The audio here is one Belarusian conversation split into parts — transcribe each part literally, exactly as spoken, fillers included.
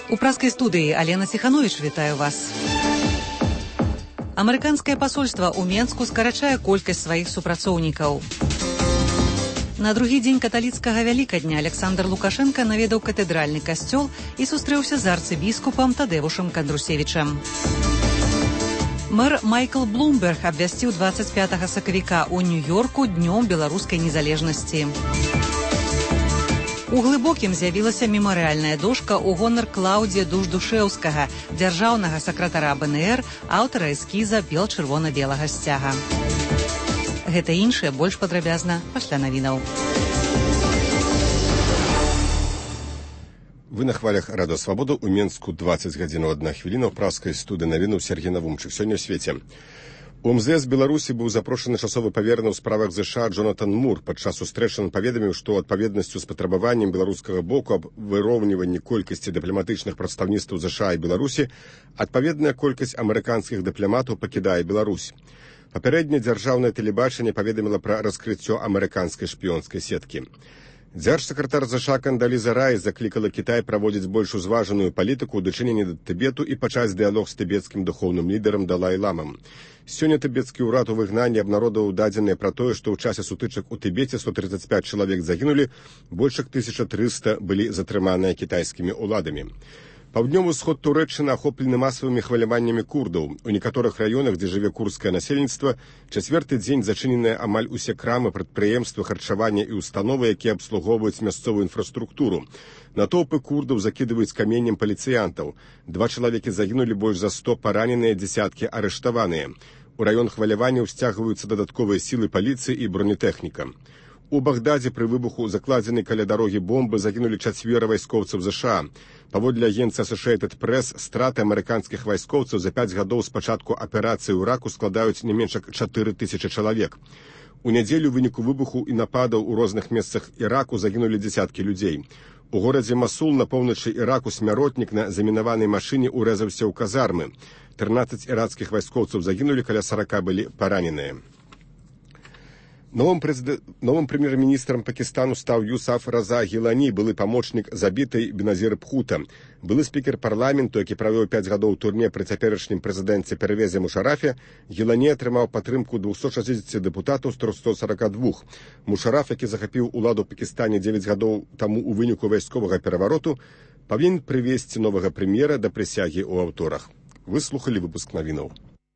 У праскай студыі Алена Ціхановіч, вітаю вас. Амерыканскае пасольства ў Менску скарачае колькасць сваіх супрацоўнікаў. На другі дзень каталіцкага вялікадня Александр Лукашенко наведаў катэдральны касцёл і сустрэўся з арцыбіскупам Тадевушам Кандрусевічам. Мэр Майкл Блумберг абвясціў дваццаць пятага сакавіка ў Нью-Йорку днём беларускай незалежнасці. У Глыбокім з'явілася мемарыяльная дошка ў гонар Клаўдзія Дуждушэўскага, дзяржаўнага сакратара БНР, аўтара эскіза бел-чырвона-белага сцяга. Гэта іншае больш падрабязна пасля навінаў. Вы на хвалях Радыё Свабода. У Менску дваццаць гадзінаў адна хвіліна. У праскай студыі навінаў Сергей Навумчык. Сёння ў свеце. У МЗС Беларусі быў запрошаны часовы павераны ў справах ЗША Джонатан Мур. Падчас сустрэчы ён паведаміў, што ў адпаведнасцю з патрабаваннем беларускага боку аб выроўніванні колькасці дыпламатычных прадстаўніцтваў ЗША і Беларусі, адпаведная колькасць амерыканскіх дыпламатаў пакідае Беларусь. Папярэдне дзяржаўнае тэлебачанне паведаміла пра раскрыццё амерыканскай шпіёнскай сеткі. Дзяржсакратар ЗША Кандаліза Райс заклікала Кітай праводзіць больш узважаную палітыку ў дачыненні да Тыбету і пачаць дыялог з тыбецкім духоўным лідарам Далай-ламам. Сёння тыбецкі ўрад у выгнанні абнародаваў дадзеныя пра тое, што ў часе сутычак у Тыбеце сто тридцать пять чалавек загінулі, больш як тысяча трыста былі затрыманыя кітайскімі ўладамі. Паўднёвы ўсход Турэччыны ахоплены масавымі хваляваннямі курдаў. У некаторых раёнах, дзе жыве курдскае насельніцтва, чацвёрты дзень зачыненыя амаль усе крамы, прадпрыемствы, харчавання і установы, якія абслугоўваюць мясцовую інфраструктуру. Натоўпы курдаў закідваюць каменем паліцыянтаў. Два чалавекі загінулі, больш за сто параненыя, дзесяткі арыштаваныя. У раён хваляванняў сцягваюцца дадатковыя сілы паліцыі і бронетэхніка. У Багдадзе пры выбуху закладзенай каля дарогі бомбы загінулі чацвера вайскоўцаў ЗША. Паводле агенцыі Associated Press, страты амерыканскіх вайскоўцаў за пяць гадоў з пачатку аперацыі ў Іраку складаюць не менш як чатыры тысячы чалавек. У нядзелю ў выніку выбуху і нападаў у розных месцах Іраку загінулі дзесяткі людзей. У горадзе Масул на поўначы Іраку смяротнік на замінаванай машыне урэзаўся ў казармы. трынаццаць іракскіх вайскоўцаў загінулі, каля сорока былі параненыя. Новым, президент... Новым прэм'ер-міністрам Пакістану стаў Юсаф Раза Гілані, былы памочнік забітай Беназір Бхута. Былы спікер парламенту, які правёў пяць гадоў у турме пры цяперашнім прэзідэнце Первезе Мушарафе, Гілані атрымаў падтрымку двухсот шестидесяти дэпутатаў з трохсот сорока двух. Мушараф, які захапіў уладу ў Пакістане дзевяць гадоў таму ў выніку вайсковага перавароту, павінен прывесці новага прэм'ера да прысягі ў аўторах. Вы слухалі выпуск навінаў.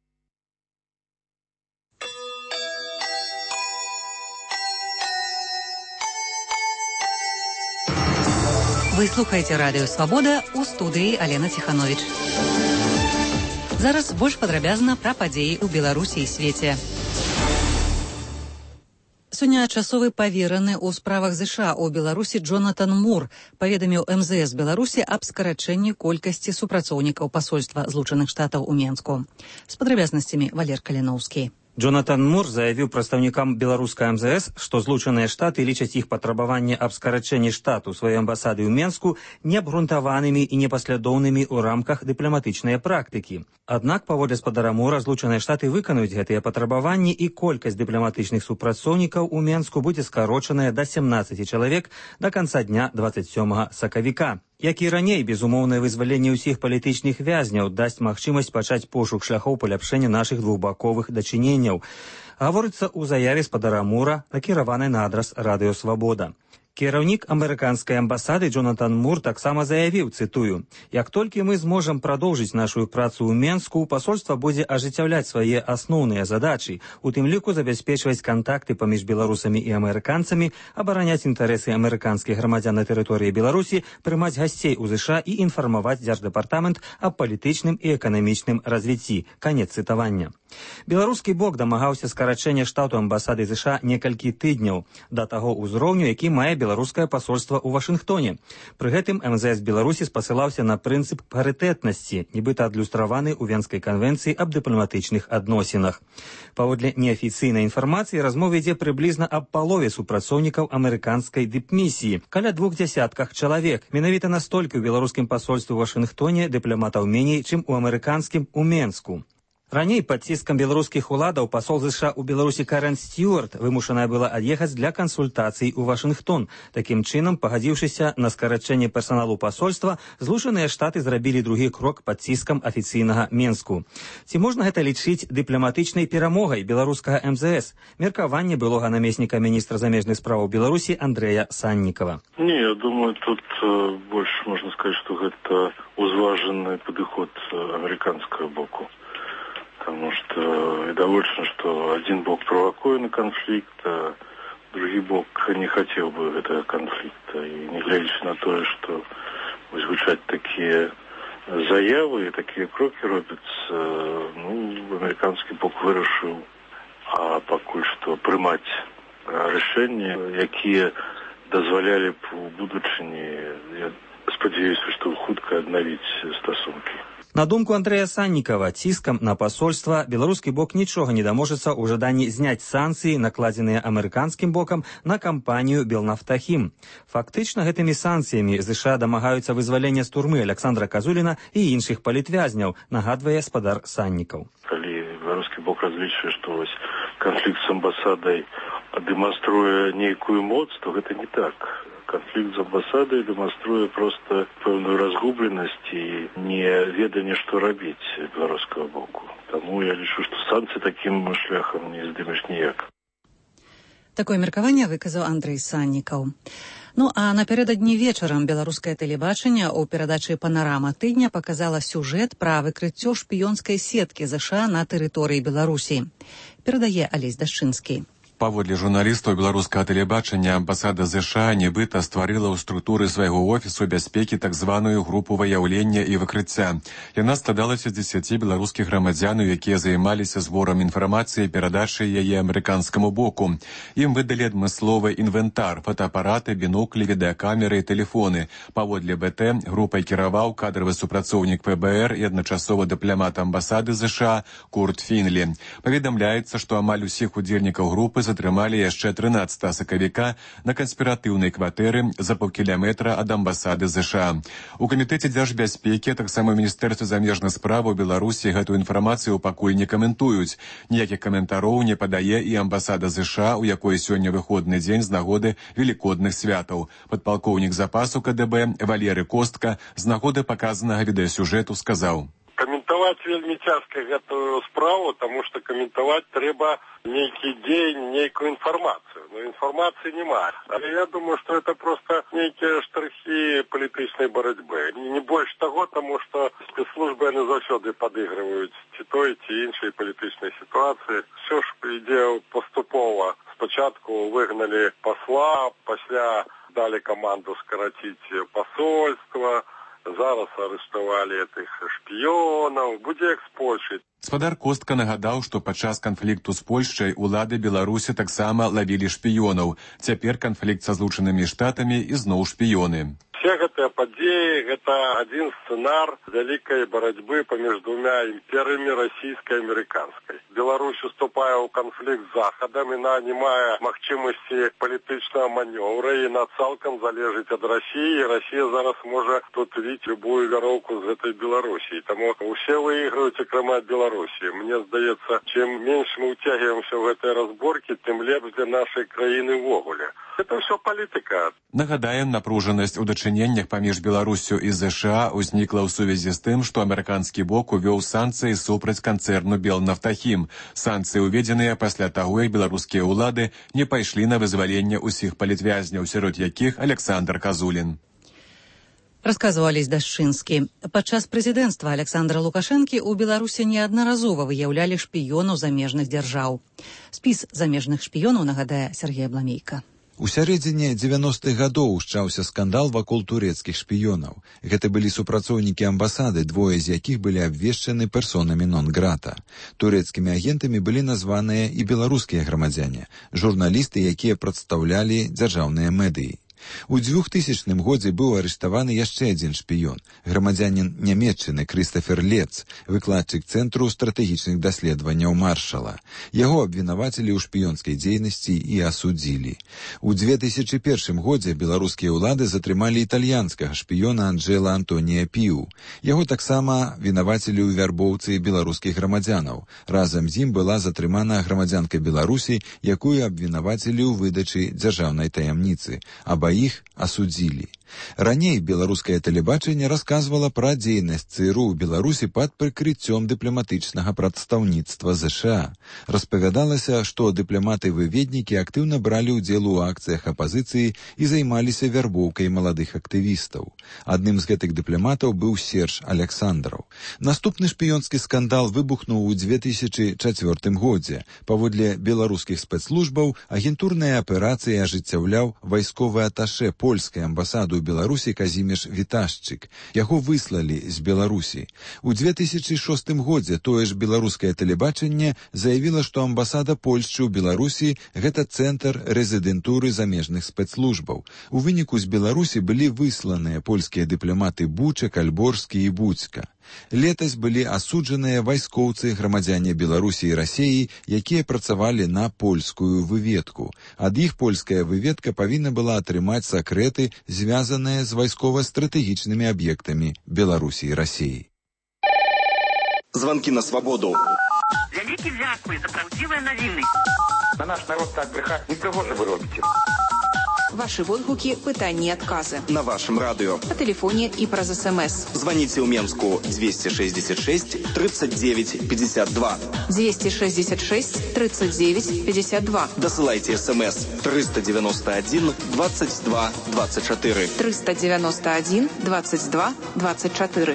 Вы слухаеце Радыё Свабода, у студыі Алена Ціхановіч. Зараз больш падрабязна пра падзеі ў Беларусі і свеце. Сёння часовы павераны ў справах ЗША ў Беларусі Джонатан Мур паведаміў МЗС Беларусі аб скарачэнні колькасці супрацоўнікаў пасольства Злучаных Штатаў у Менску. З падрабязнасцямі Валер Каліноўскі. Джонатан Мур заявіў прадстаўнікам беларускай МЗС, што Злучаныя Штаты лічаць іх патрабаванне аб скарачэнні штату сваёй амбасады ў Менску неабгрунтаванымі і непаслядоўнымі ў рамках дыпламатычнай практыкі. Аднак, паводле спадара Мура, Злучаныя Штаты выканаюць гэтыя патрабаванні і колькасць дыпламатычных супрацоўнікаў у Менску будзе скарочаная да семнаццаці чалавек да канца дня дваццаць сёмага сакавіка. Як і раней, безумоўнае вызваленне ўсіх палітычных вязняў дасць магчымасць пачаць пошук шляхоў паляпшэння нашых двухбаковых дачыненняў. Гаворыцца ў заяве спадара Мура, накіраванай на адрас Радыё Свабода. Кіраўнік амерыканскай амбасады Джонатан Мур таксама заявіў, цытую: «Як толькі мы зможам прадоўжыць нашу працу ў Менску, пасольства будзе ажыццяўляць свае асноўныя задачы, у тым ліку забяспечваць кантакты паміж беларусамі і амерыканцамі, абараняць інтарэсы амерыканскіх грамадзян на тэрыторыі Беларусі, прымаць гасцей у ЗША і інфармаваць дзярждэпартамент аб палітычным і эканамічным развіцці». Канец цытавання. Беларускі бок дамагаўся скарачэння штату амбасады ЗША некалькі тыдняў да таго ўзроўню, які мае беларускае пасольства ў Вашынгтоне. Пры гэтым МЗС Беларусі спасылаўся на прынцып парытэтнасці, нібыта адлюстраваны ў Венскай канвенцыі аб дыпламатычных адносінах. Паводле неафіцыйнай інфармацыі, размова ідзе прыблізна аб палове супрацоўнікаў амерыканскай дыпмісіі, каля двух дзясятках чалавек. Менавіта настолькі ў беларускім пасольстве ў Вашынгтоне дыпламатаў меней, чым у амерыканскім у Менску. Раней пад ціскам беларускіх уладаў пасол ЗША ў Беларусі Карен Стюарт вымушаная была ад'ехаць для кансультацый у Вашынгтон. Такім чынам, пагадзіўшыся на скарачэнне персаналу пасольства, Злучаныя Штаты зрабілі другі крок пад ціскам афіцыйнага Менску. Ці можна гэта лічыць дыпламатычнай перамогай беларускага эм зэ эс? Меркаванне былога намесніка міністра замежных справаў Беларусі Андрэя Саннікава. Не, я думаю, тут э, больше можно сказать, что это узваженный подход американского боку. Потому что видовочно, что один бок провокует на конфликт, а другой бок не хотел бы этого конфликта. И не глядя на то, что звучат такие заявы и такие кроки робятся, ну, американский бок вырашил, а пока что принимать решения, которые дозволяли б у будучыні, я спадзяюся, што хутка аднавіць стасункі. На думку Андрэя Саннікава, ціскам на пасольства беларускі бок нічога не даможацца ў жаданні зняць санкцыі, накладзеныя амерыканскім бокам на кампанію «Белнафтахім». Фактычна, гэтымі санкцыямі ЗША дамагаюцца вызвалення з турмы Александра Казуліна і іншых палітвязняў, нагадвае спадар Саннікаў. Калі беларускі бок разлічвае, што вось канфлікт з амбасадай дэманструе нейкую моц, то гэта не так. Конфликт с амбассадой демонструет просто певную разгубленность и неведение, что робить белорусского боку. Тому я лічу, что санкции таким шляхом не здымеш ніяк. Такое меркаванне выказаў Андрэй Саннікаў. Ну, а напярэдадні вечарам беларускае тэлебачанне ў перадачы «Панарама тыдня» паказала сюжэт пра выкрыццё шпіёнскай сеткі ЗША на тэрыторыі Беларусі. Перадае Алесь Дашчынскі. Паводле журналістаў беларускага тэлебачання, амбасада ЗША нібыта стварыла ў структуры свайго офісу бяспекі так званую групу выяўлення і выкрыцця. Яна складалася з дзесяці беларускіх грамадзянаў, якія займаліся зборам інфармацыі і перадачай яе амерыканскаму боку. Ім выдалі адмысловы інвентар, фотоапараты, біноклі, відэакамеры і тэлефоны. Паводле БТ групай кіраваў кадравы супрацоўнік ПБР і адначасова дыпламат амбасады ЗША Курт Фінлі. Паведамляецца, што амаль усіх удзельнікаў групы затрымалі яшчэ трынаццатага сакавіка на канспіратыўнай кватэры за паўкіляметра ад амбасады ЗША. У камітэце дзяржбяспекі, таксама ў Міністэрстве замежных справаў Беларусі гэтую інфармацыю пакуль не каментуюць. Ніякіх каментароў не падае і амбасада ЗША, у якой сёння выходны дзень з нагоды велікодных святаў. Падпалкоўнік запасу КДБ Валерый Костка з нагоды паказанага відэасюжэту сказаў: Каментаваць вельмі цяжка гэтую справу, таму што каментаваць трэба нейкі дзень, нейкую інфармацыю. Но інфармацыі няма. Але я думаю, што это просто нейкія штрыхі палітычнай барацьбы. Не больш таго, таму што спецслужбы яны заўсёды падыгрываюць ці той, ці іншай палітычнай сітуацыі. Все ж ідзе паступова. Спачатку выгналі пасла, пасля далі каманду скараціць пасольства. Зараз арыштавалі гэтых шпіёнаў, будзе як з Польшай. Спадар Костка нагадаў, што падчас канфлікту з Польшчай улады Беларусі таксама лавілі шпіёнаў. Цяпер канфлікт са Злучанымі Штатамі і зноў шпіёны. Все гэтыя падзеі – гэта адзін сцэнар вялікай барацьбы паміж двумя імперыямі расійскай і амерыканскай. Беларусь уступае ў канфлікт з Захадам, яна не мае магчымасці палітычнага манёвра, і яна цалкам залежыць ад Расіі, і Расія зараз можа тут віць любую вяроўку з гэтай Беларусі. Таму усе выйграюць, акрамя Беларусі. Мне здаецца, чым менш мы ўцягваемся ў гэтыя разборкі, тым лепш для нашай краіны ўвогуле. Это ўсё палітыка. Нагадаем, напружанасць у дачыненнях паміж Беларусю і ЗША ўзнікла ў сувязі з тым, што амерыканскі бок увёў санкцыі супраць канцэрну «Белнафтахім». Санкцыі ўведзеныя пасля таго, як беларускія ўлады не пайшлі на вызваленне ўсіх палітвязняў, сярод якіх Александр Казулін. Расказвалі Дашчынскі. Падчас прэзідэнцтва Александра Лукашэнкі ў Беларусі неаднаразова выяўлялі шпіёнаў замежных дзяржаў. Спіс замежных шпіёнаў нагадае Сергей Абламейка. У сярэдзіне дзевяностых гадоў ушчаўся скандал вакол турэцкіх шпіёнаў. Гэта былі супрацоўнікі амбасады, двое з якіх былі абвешчаны персонамі нон-грата. Турэцкімі агентамі былі названыя і беларускія грамадзяне, журналісты, якія прадстаўлялі дзяржаўныя медыі. У двухтысячным годзе быў арыштаваны яшчэ адзін шпіён, грамадзянін Нямецчыны Крыстафер Лец, выкладчык Цэнтру стратэгічных даследаванняў Маршала. Яго абвінавацілі ў шпіёнскай дзейнасці і асудзілі. У две тысячы першым годзе беларускія ўлады затрымалі італьянскага шпіёна Анджэла Антонія Піу. Яго таксама вінавацілі ў вярбоўцы беларускіх грамадзянаў. Разам з ім была затрымана грамадзянка Беларусі, якую абвінавацілі ў выдачы дзяржаўнай таямніцы. Абаіх асудзілі. Раней беларускае тэлебачанне расказвала пра дзейнасць ЦРУ ў Беларусі пад прыкрыццём дыпламатычнага прадстаўніцтва ЗША. Распавядалася, што дыпламаты-выведнікі актыўна бралі ўдзел у акцыях апазіцыі і займаліся вярбоўкай маладых актывістаў. Адным з гэтых дыпламатаў быў Серж Аляксандраў. Наступны шпіёнскі скандал выбухнуў у две тысячы чацвёртым годзе. Паводле беларускіх спецслужбаў агентурныя аперацыі ажыццяўляў вайсковы аташэ польскай амбасады ў Беларусі Казіміш Віташчык. Яго выслалі з Беларусі. У две тысячы шостым годзе тое ж беларускае тэлебачанне заявіла, што амбасада Польшчы ў Беларусі гэта цэнтр рэзідэнтуры замежных спецслужбаў. У выніку з Беларусі былі высланыя польскія дыпламаты Бучак, Альборскі і Буцька. Летась былі асуджаныя вайскоўцы, грамадзяне Беларусі і Расіі, якія працавалі на польскую выведку. Ад іх польская выведка павінна была атрымаць сакрэты, звязаныя з вайскова-стратэгічнымі аб'ектамі Беларусі і Расіі. Звонки на свободу. Вялікі дзякуй за правдзівыя навіны. На наш народ так брехать не пригоже вы робите. Ваши водгуки, пытанні і адказы. На вашем радио. По телефоне и праз СМС. Звоните у Менску двести шестьдесят шесть тридцать девять пятьдесят два. двести шестьдесят шесть тридцать девять пятьдесят два. Досылайте СМС триста девяносто один двадцать два двадцать четыре. триста девяносто один двадцать два двадцать четыре.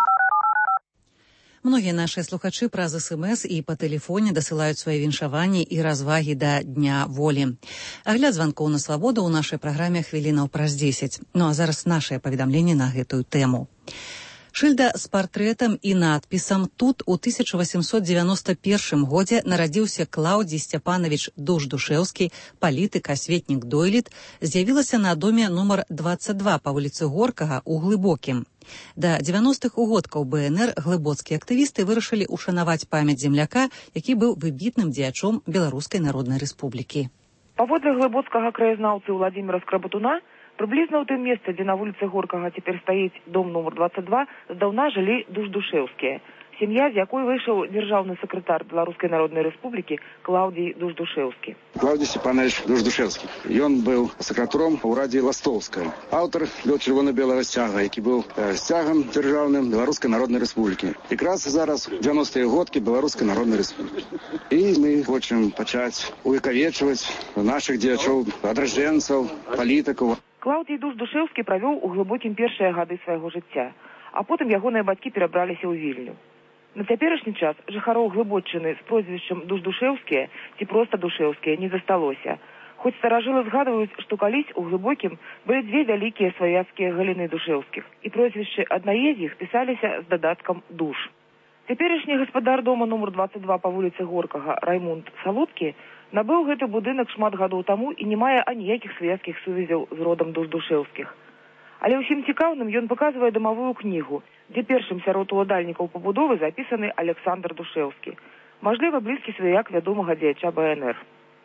Многія нашыя слухачы праз СМС і па тэлефоне дасылаюць свае віншаванні і развагі да Дня волі. Агляд званкоў на свабоду ў нашай праграме хвілінаў праз дзесяць. Ну а зараз нашае паведамленне на гэтую тэму. Шыльда з партрэтам і надпісам «Тут» у тысяча васемсот девяносто первым годзе нарадзіўся Клаўдзій Сцяпанович Душ-Душэўскі, палітык, асветнік дойлід, з'явілася на доме нумар двадцать два па вуліцы Горкага ў Глыбокім. Да дзевяностых угодкаў БНР глыбоцкія актывісты вырашылі ушанаваць памяць земляка, які быў выбітным дзеячом Беларускай Народнай Рэспублікі. Паводле глыбоцкага краязнаўцы Владзіміра Скрабатуна, прыблізна ў тым месцы, дзе на вуліцы Горкага цяпер стаіць дом нумар двадцать два, здаўна жылі Душ-Душэўскія. Сям'я, з якой выйшаў дзяржаўны сакратар Беларускай Народнай Рэспублікі Клаўдзій Душ-Душэўскі. Клаўдзій Сцяпанович Душ-Душэўскі. Ён быў сакратаром у Раді Ластовскай. Аўтар лёд чырвона-белага сцяга, які быў э, сцягам дзяржаўным Беларускай Народнай Рэспублікі. Якраз зараз дзевяностыя годкі Беларускай Народнай Рэспублікі. І мы хочам пачаць увекавечваць нашых дзеячоў, адраджэнцаў, палітыкаў. Клаўдзій Душ-Душэўскі правёў у Глыбокім першыя гады свайго жыцця, а потым ягоныя бацькі перабраліся ў Вільню. На цяперашні час жыхароў Глыбоччыны з прозвішчам Душ-Душэўскія ці проста Душэўскія не засталося. Хоць старажылы згадваюць, што калісь у Глыбокім былі дзве вялікія сваяцкія галіны Душэўскіх, і прозвішчы аднае з іх пісаліся з дадаткам «Душ». Цяперашні гаспадар дома нумар двадцать два па вуліцы Горкага Раймунд Салодкі набыў гэты будынак шмат гадоў таму і не мае аніякіх сваяцкіх сувязяў з родам Душ-Душэўскіх. Але ўсім цікаўным ён паказвае дамавую кнігу, дзе першым сярод уладальнікаў пабудовы запісаны Аляксандр Душэўскі, мажліва, блізкі сваяк вядомага дзеяча БНР.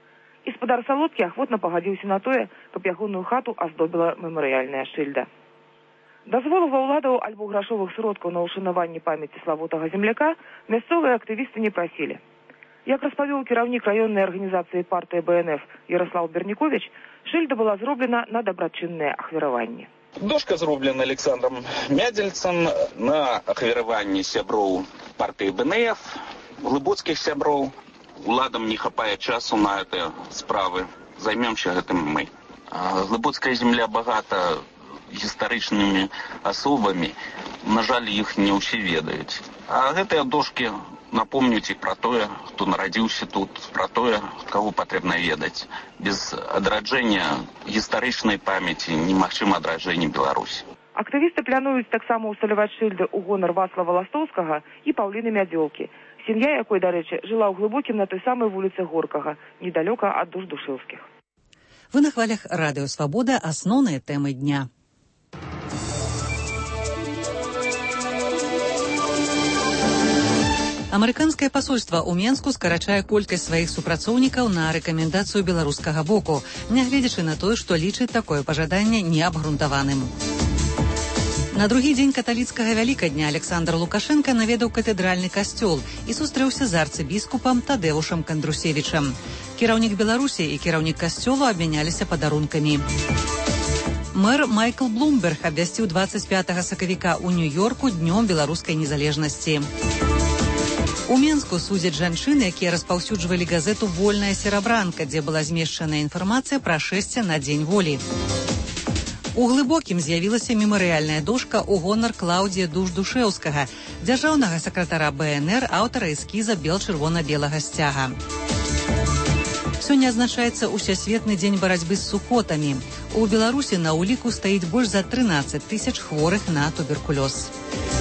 І спадар Салодкі ахвотна пагадзіўся на тое, каб ягоную хату аздобіла мемарыяльная шыльда. Дазволу ва ўладаў альбо грашовых сродкаў на ўшанаванне памяці славутага земляка мясцовыя актывісты не прасілі. Як распавёў кіраўнік раённай арганізацыі партыі БНФ Ярослав Бернікович, шыльда была зроблена на дабрачыннае ахвяраванне. Дошка зроблена Александром Мядзельцам на ахвяраванне сяброў партыі БНФ, глыбоцкіх сяброў. Уладам не хапае часу на гэтыя справы. Займемся гэтым мы. Глыбоцкая земля багата гістарычнымі асобамі. На жаль, іх не ўсе ведаюць. А гэтыя дошкі напомнюць і пра тое, хто нарадзіўся тут, пра тое, каго патрэбна ведаць. Без адраджэння гістарычнай памяці немагчыма адраджэнне Беларусі. Актывісты плануюць таксама ўсталяваць шыльды ў гонар Вацлава Ластовскага і Паўліны Мядзёлкі, сям'я якой, дарэчы, жыла ў Глыбокім на той самай вуліцы Горкага, недалёка ад Душ-Душэўскіх. Вы на хвалях Радио Свобода. Основные темы дня. Амерыканскае пасольства ў Менску скарачае колькасць сваіх супрацоўнікаў на рэкамендацыю беларускага боку, нягледзячы на тое, што лічыць такое пажаданне неабгрунтаваным. На другі дзень каталіцкага вялікадня Александр Лукашенка наведаў катэдральны касцёл і сустрэўся з арцыбіскупам Тадэушам Кандрусевічам. Кіраўнік Беларусі і кіраўнік касцёла абмяняліся падарункамі. Мэр Майкл Блумберг абвясціў дваццаць пятага сакавіка ў Нью-Йорку днём беларускай незалежнасці. У Менску судзяць жанчын, якія распаўсюджвалі газету «Вольная серабранка», дзе была змешчана інфармацыя пра шэсце на дзень волі. У Глыбокім з'явілася мемарыяльная дошка ў гонар Клаўдзія Душ-Душэўскага, дзяржаўнага сакратара бэ эн эр, аўтара эскіза бел-чырвона-белага сцяга. Сёння адзначаецца усесветны дзень барацьбы з сухотамі. У Беларусі на ўліку стаіць больш за трынаццаць тысяч хворых на туберкулёз.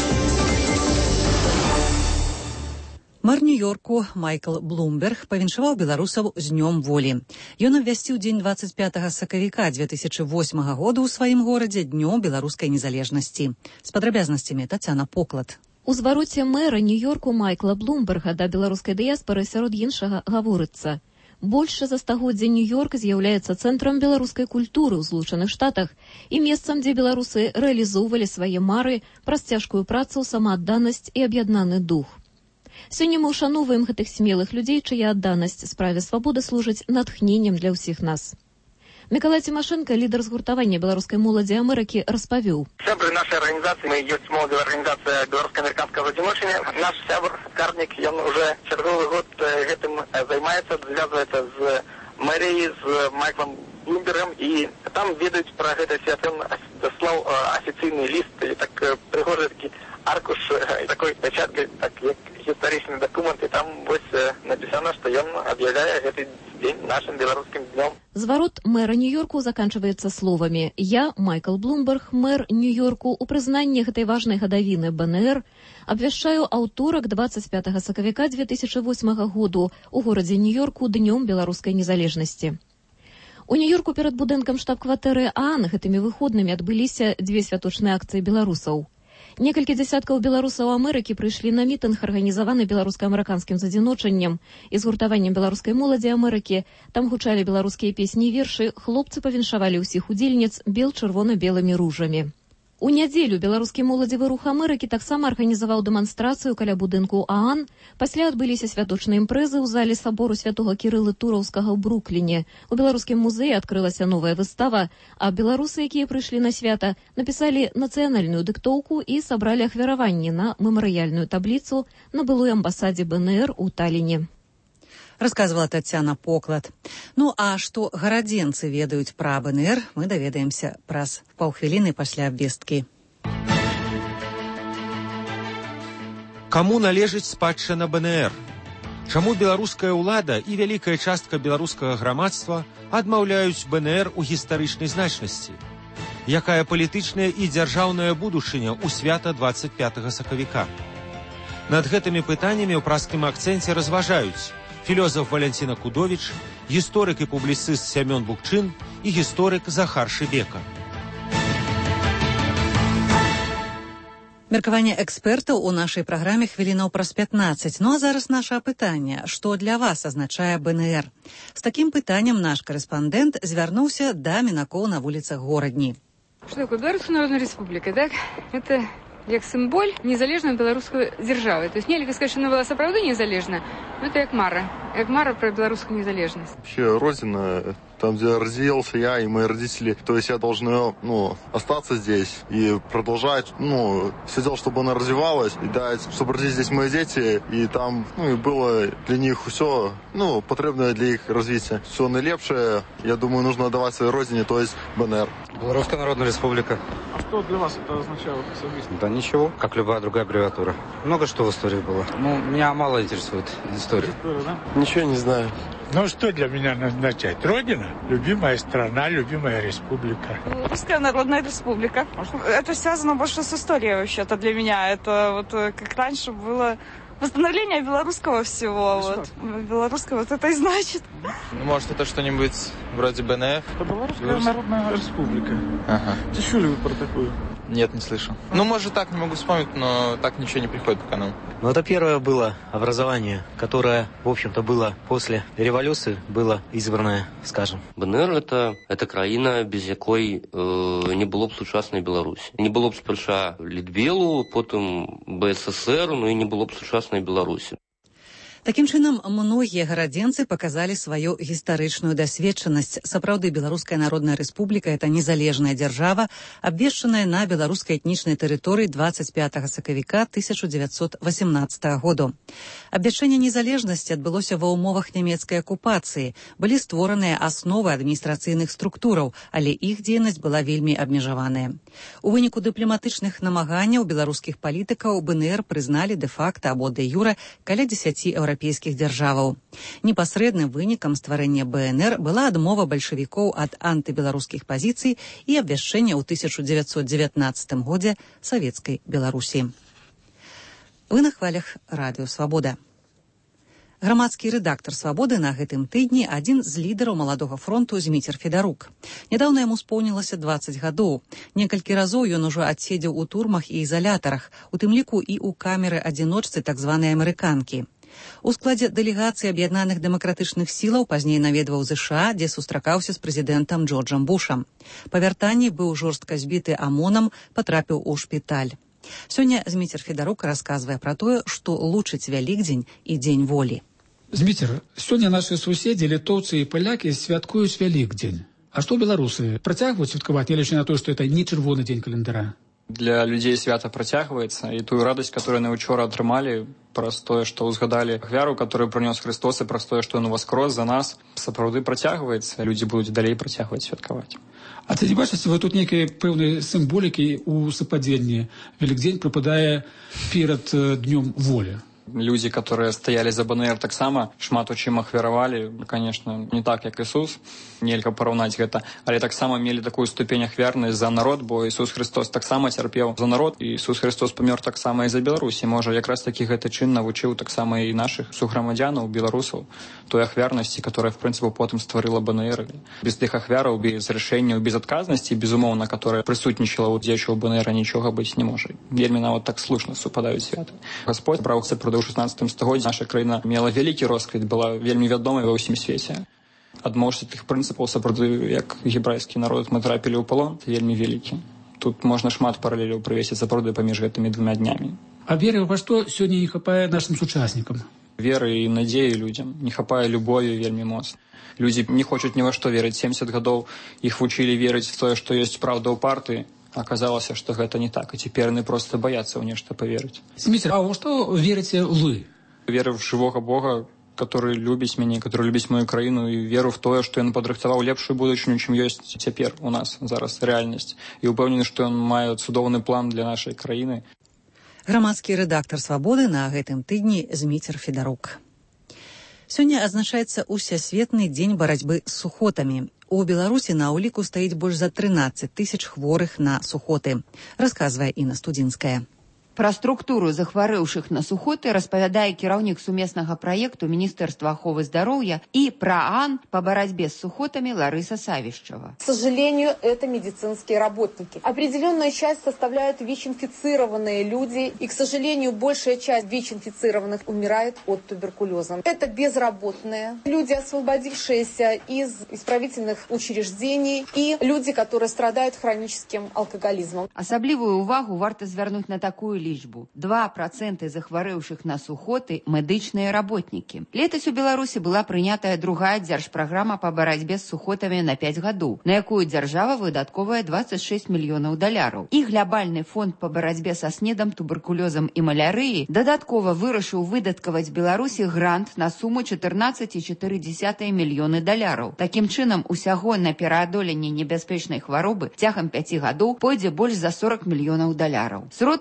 Мэр Нью-Йорку Майкл Блумберг павіншаваў беларусаў з днём волі. Ён абвясціў дзень дваццаць пятага сакавіка дзве тысячы восьмага года ў сваім горадзе днём беларускай незалежнасці. З падрабязнасцямі Тацяна Поклад. У звароце мэра Нью-Йорку Майкла Блумберга да беларускай дыяспары сярод іншага гаворыцца: больше за стагоддзя Нью-Йорк з'яўляецца цэнтрам беларускай культуры ў Злучаных Штатах і месцам, дзе беларусы рэалізоўвалі свае мары праз цяжкую працу, самаадданасць і аб'яднаны дух. Сёння мы ўшаноўваем гэтых смелых людзей, чыя адданасць справе свабоды служыць натхненнем для ўсіх нас. Мікалай Цімашэнка, лідар згуртавання беларускай моладзі Амерыкі, распавёў. Сябры нашай арганізацыі, мы ёсць моладзевая арганізацыя беларуска-амерыканскага адзіночання. Наш сябр, Карнік, ён уже чарговы год гэтым займаецца, звязваецца з мэріяй, з Майклом Блумбергом, і там ведаюць пра гэта свята. Ён даслаў афіцыйны ліст, і так прыгожы такі аркуш, такой пячаткай, так як гістарычны дакумент, і там вось напісана, што ён аб'яўляе гэты дзень нашым беларускім днём. Зварот мэра Нью-Йорку заканчваецца словамі: «Я, Майкл Блумберг, мэр Нью-Йорку, у прызнанні гэтай важнай гадавіны бэ эн эр абвяшчаю аўторак дваццаць пятага сакавіка дзве тысячы восьмага году у горадзе Нью-Йорку днём беларускай незалежнасці». У Нью-Йорку перад будынкам штаб-кватэры ААН гэтымі выходнымі адбыліся дзве святочныя акцыі беларусаў. Некалькі дзясяткаў беларусаў Амерыкі прыйшлі на мітынг, арганізаваны беларуска-амерыканскім задзіночаннем і згуртаваннем беларускай моладзі Амерыкі. Там гучалі беларускія песні і вершы, хлопцы павіншавалі ўсіх удзельніц бел-чырвона-белымі ружамі. У нядзелю беларускі моладзевы рух Амерыкі таксама арганізаваў дэманстрацыю каля будынку ААН. Пасля адбыліся святочныя імпрэзы ў залі сабору святога Кірылы Тураўскага ў Брукліне. У беларускім музеі адкрылася новая выстава, а беларусы, якія прыйшлі на свята, напісалі нацыянальную дыктоўку і сабралі ахвяраванні на мемарыяльную табліцу на былой амбасадзе бэ эн эр у Талліне. Расказвала Тацяна Поклад. Ну а што гарадзенцы ведаюць пра бэ эн эр, мы даведаемся праз паўхвіліны пасля абвесткі. Каму належыць спадчына бэ эн эр? Чаму беларуская ўлада і вялікая частка беларускага грамадства адмаўляюць бэ эн эр у гістарычнай значнасці? Якая палітычная і дзяржаўная будучыня ў свята дваццаць пятага сакавіка? Над гэтымі пытаннямі ў праскім акцэнце разважаюць філёзаф Валянціна Кудовіч, гісторык і публіцыст Сямён Букчын і гісторык Захар Шыбека. Меркаванне экспертаў у нашай праграме хвілінаў праз пятнаццаць. Ну а зараз наша пытанне: што для вас азначае бэ эн эр? З такім пытаннем наш корэспандэнт звярнуўся да мінакоў на вуліцах горадні. Что такое Белорусская Народная Республика, так? Это як символь незалежної білоруської держави. Тобто нельзя сказати, що вона була справді незалежна, но это як мара. Як мара про белорусскую незалежность. Вообще, родина, там, где родился я и мои родители, то есть я должен, ну, остаться здесь и продолжать, ну, все делать, чтобы она развивалась, и дать, чтобы родились здесь мои дети, и там, ну, и было для них все, ну, потребное для их развития. Все наилепшее, я думаю, нужно отдавать своей родине, то есть бэ эн эр. Белорусская Народная Республика. А что для вас это означало совместно? Да ничего, как любая другая аббревиатура. Много что в истории было. Ну, меня мало интересует история. История, да? Ничего не знаю. Ну, что для меня означает? Родина, любимая страна, любимая республика. Русская Народная Республика. Это связано больше с историей вообще-то для меня. Это вот как раньше было Восстановление белорусского всего. Вот. Белорусского вот это и значит. Ну, может, это что-нибудь вроде БНФ? Это Белорусская Народная Республика. Ага. Слышали вы про такую? Нет, не слышал. Ну, может, так, не могу вспомнить, но так ничего не приходит пока нам. Ну, это первое было образование, которое, в общем-то, было после революции, было избранное, скажем. БНР это, это краіна, без якой э, не было б сучасной Беларуси. Не было б спярша Літбелу, потом БССР, ну и не было б сучасной Беларуси. Такім чынам, многія гарадзенцы паказалі сваю гістарычную дасведчанасць. Сапраўды, Беларуская Народная Рэспубліка – это незалежная дзяржава, абвешчаная на беларускай этнічнай тэрыторыі двадцать пятага сакавіка тысяча девятьсот восемнадцатага году. Абвяшчэнне незалежнасці адбылося ва ўмовах нямецкай акупацыі. Былі створаныя асновы адміністрацыйных структураў, але іх дзейнасць была вельмі абмежаваная. У выніку дыпламатычных намаганняў беларускіх палітыкаў БНР прызналі дэ-факта або дэ-юра каля дзесяці еўрапейскіх дзяржаваў. Непасрэдным вынікам стварэння БНР была адмова бальшавікоў ад антыбеларускіх пазіцый і абвяшчэння ў тысяча девятьсот девятнадцатым годзе савецкай Беларусі. Вы на хвалях радыё «Свабода». Грамадскі рэдактар «Свабоды» на гэтым тыдні адзін з лідараў маладога фронту Зміцер Федарук. Нядаўна яму споўнілася двадцать гадоў. Некалькі разоў ён ужо адседзеў у турмах і ізалятарах, у тым ліку і ў камеры адзіночцы так званай амерыканкі. У складзе дэлегацыі аб'яднаных дэмакратычных сілаў пазней наведваў ЗША, дзе сустракаўся з прэзідэнтам Джорджам Бушам. Па вяртанні быў жорстка збіты АМОНам, патрапіў у шпіталь. Сёння Зміцер Федарук расказвае пра тое, што лучыць Вялікдзень і Дзень волі. Зміцер, сёння нашы суседзі, літоўцы і палякі святкуюць Вялікдзень. А што беларусы? Працягваюць святкаваць, нягледзячы на то, што это не чырвоны дзень календара? Для людей свята працягваецца, і тую радасць, которую яны учора атрымалі, праз тое, што ўзгадалі ахвяру, которую прынёс Христос, і праз тое, што ён уваскрос за нас, сапраўды працягваецца. Людзі будуць далей працягваць святкаваць. А ці не бачыце вы тут нейкай пэўнай сімволікі ў супадзенні? Вялікдзень прыпадае перад днём волі. Люди, которые стояли за БНР, таксама шмат у чым ахвяравалі, конечно, не так, як Ісус, нельга параўнаць гэта, але таксама мелі такую ступень ахвярнасць за народ, бо Ісус Христос таксама цярпеў за народ, і Ісус Христос памёр таксама і за Беларусь. І, можа, якраз такі гэты чын навучыў таксама і нашых суграмадзянаў, беларусаў, той ахвярнасці, которая, в прынцыпе, потым стварыла БНР. Без тых ахвяраў, без рашэнняў, без адказнасці, безумоўна, которая прысутнічала ў дзеячаў БНР, нічога быць не можа. Вельмі нават так слушна супадаюць святы. Господь браў сапраўды ў шестнадцатым стагоддзі наша краіна мела вялікі росквіт, была вельмі вядомай ва ўсім свеце. Адмоўшся тых прынцыпаў, сапраўды, як гебрайскі народ, мы трапілі ў палон, вельмі вялікі. Тут можна шмат паралеляў прывесіць сапраўды паміж гэтымі двумя днямі. А веры во што сёння не хапае нашым сучаснікам? Веры і надзеі людзям, не хапае любові вельмі моцна. Людзі не хочуць ні ва што верыць. семьдесят гадоў іх вучылі верыць в тое, што ёсць праўда ў партыі. Аказалася, што гэта не так, і цяпер яны проста баяцца ў нешта паверыць. Зміцер, а ў што верыце вы? Веру в жывога Бога, который любіць мяне, который любіць мою краіну, і веру в тое, што ён падрыхтаваў лепшую будучыню, чым ёсць цяпер у нас зараз рэальнасць. І ўпэўнены, што ён мае цудоўны план для нашай краіны. Грамадскі рэдактар «Свабоды» на гэтым тыдні Зміцер Федарук. Сёння адзначаецца усесветны дзень барацьбы з сухотамі. У Беларусі на ўліку стаіць больш за трынаццаць тысяч хворых на сухоты, расказвае Інна Студзінская. Пра структуру захварэўшых на сухоты распавядае кіраўнік сумеснага праекту Міністэрства аховы здароўя і ПРААН по барацьбе с сухотами Лариса Савищева. К сожалению, это медицинские работники. Определенную часть составляют ВИЧ-инфицированные люди, и, к сожалению, большая часть ВИЧ-инфицированных умирает от туберкулеза. Это безработные, люди, освободившиеся из исправительных учреждений, и люди, которые страдают хроническим алкоголизмом. Асаблівую увагу варта звярнуць на такую лічбу. два процента захварэўшых на сухоты медычныя работнікі. Летась у Беларусі была прынятая другая дзяржпраграма па барацьбе з сухотамі на пяць гадоў, на якую дзяржава выдаткоўвае двадцать шесть мільёнаў даляраў. І глябальны фонд па барацьбе са снедам, туберкулёзам і малярыяй дадаткова вырашыў выдаткаваць Беларусі грант на суму чатырнаццаць і чатыры дзесятых мільёны даляраў. Такім чынам, усяго на пераадоленне небяспечнай хваробы цягам пяці гадоў пойдзе больш за сорок мільёнаў даляраў. Сродкі будуць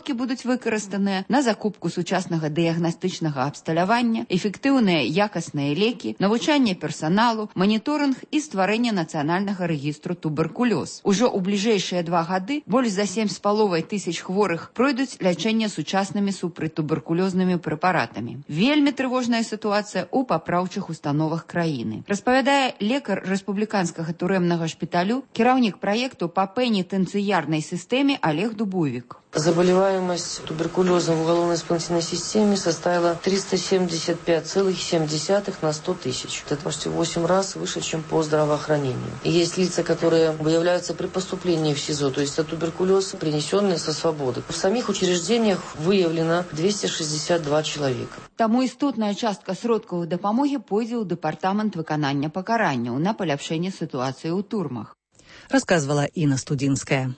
выкарыстаныя на закупку сучаснага дыягнастычнага абсталявання, эфектыўныя якасныя лекі, навучанне персаналу, маніторынг і стварэнне нацыянальнага рэгістру туберкулёз. Ужо ў бліжэйшыя два гады больш за сем з паловай тысяч хворых пройдуць лячэнне сучаснымі супрацьтуберкулёзнымі прэпаратамі. Вельмі трывожная сітуацыя ў папраўчых установах краіны. Распавядае лекар рэспубліканскага турэмнага шпіталю, кіраўнік праекту па пенітэнцыярнай сістэме Олег Дубовик. Заболеваемость туберкулезом в уголовно-исполнительной системе составила триста семьдесят пять целых семь десятых на сто тысяч. Это почти восемь раз выше, чем по здравоохранению. И есть лица, которые выявляются при поступлении в СИЗО, то есть это туберкулез, принесенный со свободы. В самих учреждениях выявлено двести шестьдесят два человека. Таму істотная частка сродкаў дапамогі пойдзе ў дэпартамент выканання пакаранняў на паляпшэнне сітуацыі ў турмах. Рассказывала Інна Студзінская.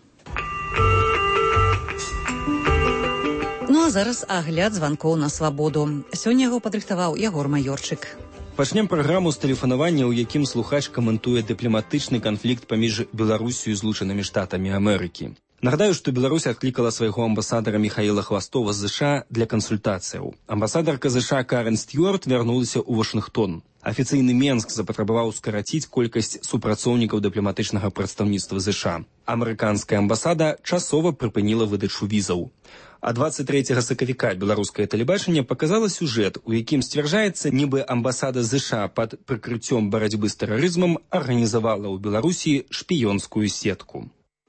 Ну а зараз агляд званкоў на свабоду. Сёння яго падрыхтаваў Ягор Маёрчык. Пачнем праграму з тэлефанавання, у якім слухач каментуе дыпламатычны канфлікт паміж Беларусю і Злучанымі Штатамі Амерыкі. Нагадаю, што Беларусь адклікала свайго амбасадара Михаіла Хвастова з ЗША для кансультацыяў. Амбасадарка ЗША Карен Стюарт вярнулася ў Вашынгтон. Афіцыйны Менск запатрабаваў скараціць колькасць супрацоўнікаў дыпламатычнага прадстаўніцтва ЗША. Амерыканская амбасада часова прыпыніла выдачу візаў. А двадцать трэцяга сакавіка беларускае тэлебачанне паказала сюжэт, у якім сцвярджаецца, нібы амбасада ЗША пад прыкрыццём барацьбы з тэрарызмам арганізавала ў Беларусі шпіёнскую сетку.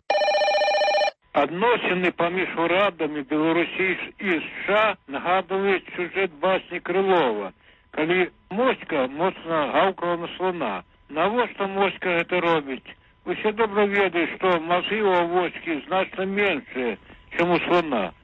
Адносіны паміж урадамі Беларусі і США нагадваюць сюжэт басні Крылова, калі моська моцна гаўкала на слона. Навошта моська гэта робіць? Усе добра ведаюць, што мазгі ў авочкі значна меншыя, чым у слона.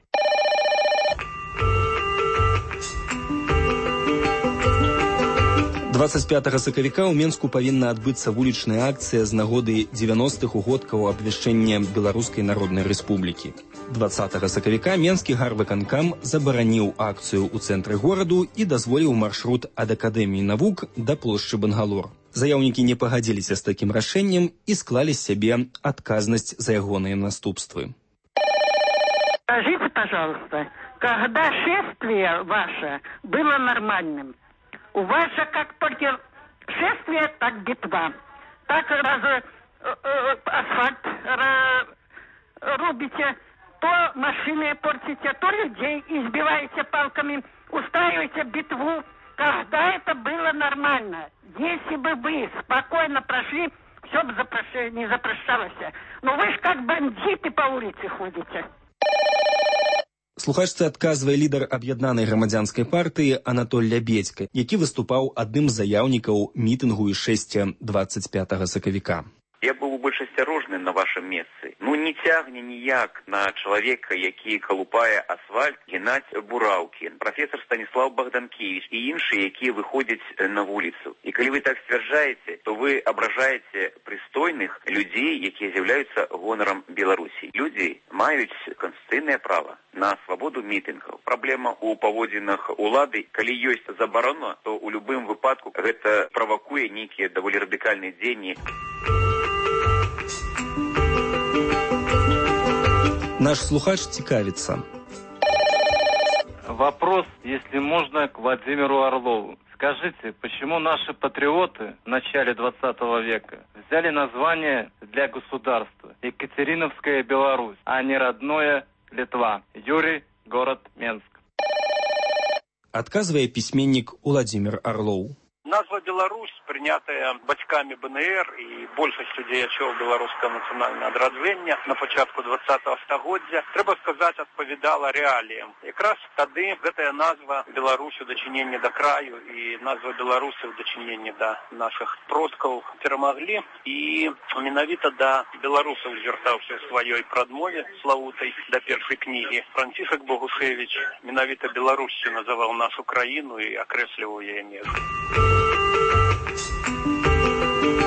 двадцать пятага сакавіка ў Менску павінна адбыцца вулічная акцыя з нагоды дзевяностых угодкаў абвяшчэння Беларускай Народнай Рэспублікі. двадцатага сакавіка Менскі гарвыканкам забараніў акцыю ў цэнтры гораду і дазволіў маршрут ад Акадэміі навук да плошчы Бангалор. Заяўнікі не пагадзіліся з такім рашэннем і склалі з сябе адказнасць за ягоныя наступствы. Скажите, пожалуйста, когда шествие ваше было нормальным? У вас же как только шествие, так битва. Так раз э, э, асфальт раз, рубите, то машины портите, то людей избиваете палками, устраиваете битву. Когда это было нормально? Если бы вы спокойно прошли, все бы запроши, не запрещалось. Но вы же как бандиты по улице ходите. Слухачцы адказвае лідар аб'яднанай грамадзянскай партыі Анатоль Лябедзька, які выступаў адным з заяўнікаў мітынгу ішэсця двадцать пятага сакавіка. Я был больш асцярожны на вашем месцы. Ну не цягне ніяк на чалавека, які калупае асфальт, генаць бураўкі. Прафесор Станіслав Богданкевич і іншыя, якія выходзяць на вуліцу. І калі вы так сцвярджаеце, то вы абражаеце прыстойных людзей, якія з'яўляюцца гонарам Беларусі. Людзі маюць канстытуцыйнае права на свабоду мітынгаў. Праблема ў паводзінах улады, калі ёсць забарона, то ў любым выпадку гэта правакуе нейкія даволі радыкальныя дзеянні. Наш слухач цікавится. Вопрос, если можно, к Владимиру Орлову. Скажите, почему наши патриоты в начале двадцатого века взяли название для государства Екатериновская Беларусь, а не родное Литва? Юрий, город Менск. Отказывая письменник Владимир Орлов. Назва Беларусь, прийнятая батьками БНР і большасцю дзеячоў беларускага нацыянальнага адраджэння на пачатку двадцатага стагоддзя, трэба сказаць, адпавядала рэаліям. Якраз тады гэтая назва Беларусь у дачыненні да краю і назва Беларусі ў дачыненні да нашых продкаў перамаглі. І менавіта да беларусаў звяртаўся сваёй прадмове славутай да першай кнігі. Францішак Богушевіч менавіта Беларусю называў нашу краіну і акрэсліваў яе межы.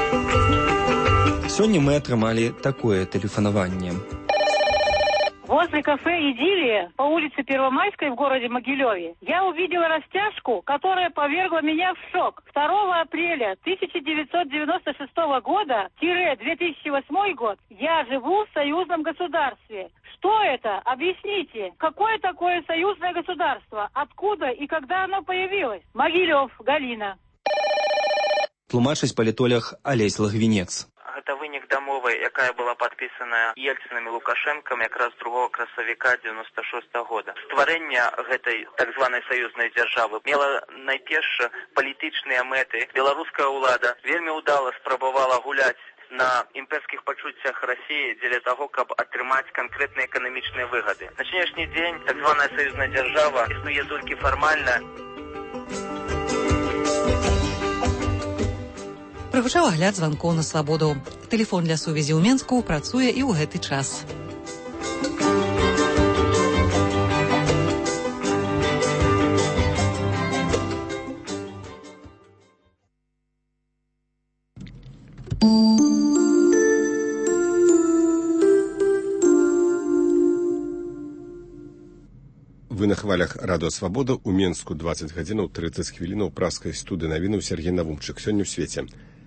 Сёння мы атрымалі такое тэлефанаванне. Вот Возле кафе «Идиллия» по улице Первомайской в городе Могилеве я увидела растяжку, которая повергла меня в шок. второго апреля тысяча девятьсот девяносто шестого года - две тысячи восьмой год я живу в союзном государстве. Что это? Объясните. Какое такое союзное государство? Откуда и когда оно появилось? Могилев, Галина. Тлумачыць палітолог Алесь Лагвінец. Гэта вынік дамовы, якая была падпісаная Ельцынам і Лукашэнкам якраз другого красавіка девяносто шестого года. Стварэнне гэтай так званай саюзнай дзяржавы мела найперш палітычныя мэты. Беларуская ўлада вельмі ўдала спрабавала гуляць на імперскіх пачуццях России дзеля таго, каб атрымаць канкрэтныя эканамічныя выгады. На сённяшні дзень так званая саюзная дзяржава існуе толькі фармальна. Прагучаў агляд званкоў на свабоду. Тэлефон для сувязі ў Менску працуе і ў гэты час. Вы на хвалях радыё Свабода ў Менску двадцать гадзінаў тридцать хвілінаў праскай студыі навінаў Сергей Навумчык. Сёння ў свеце.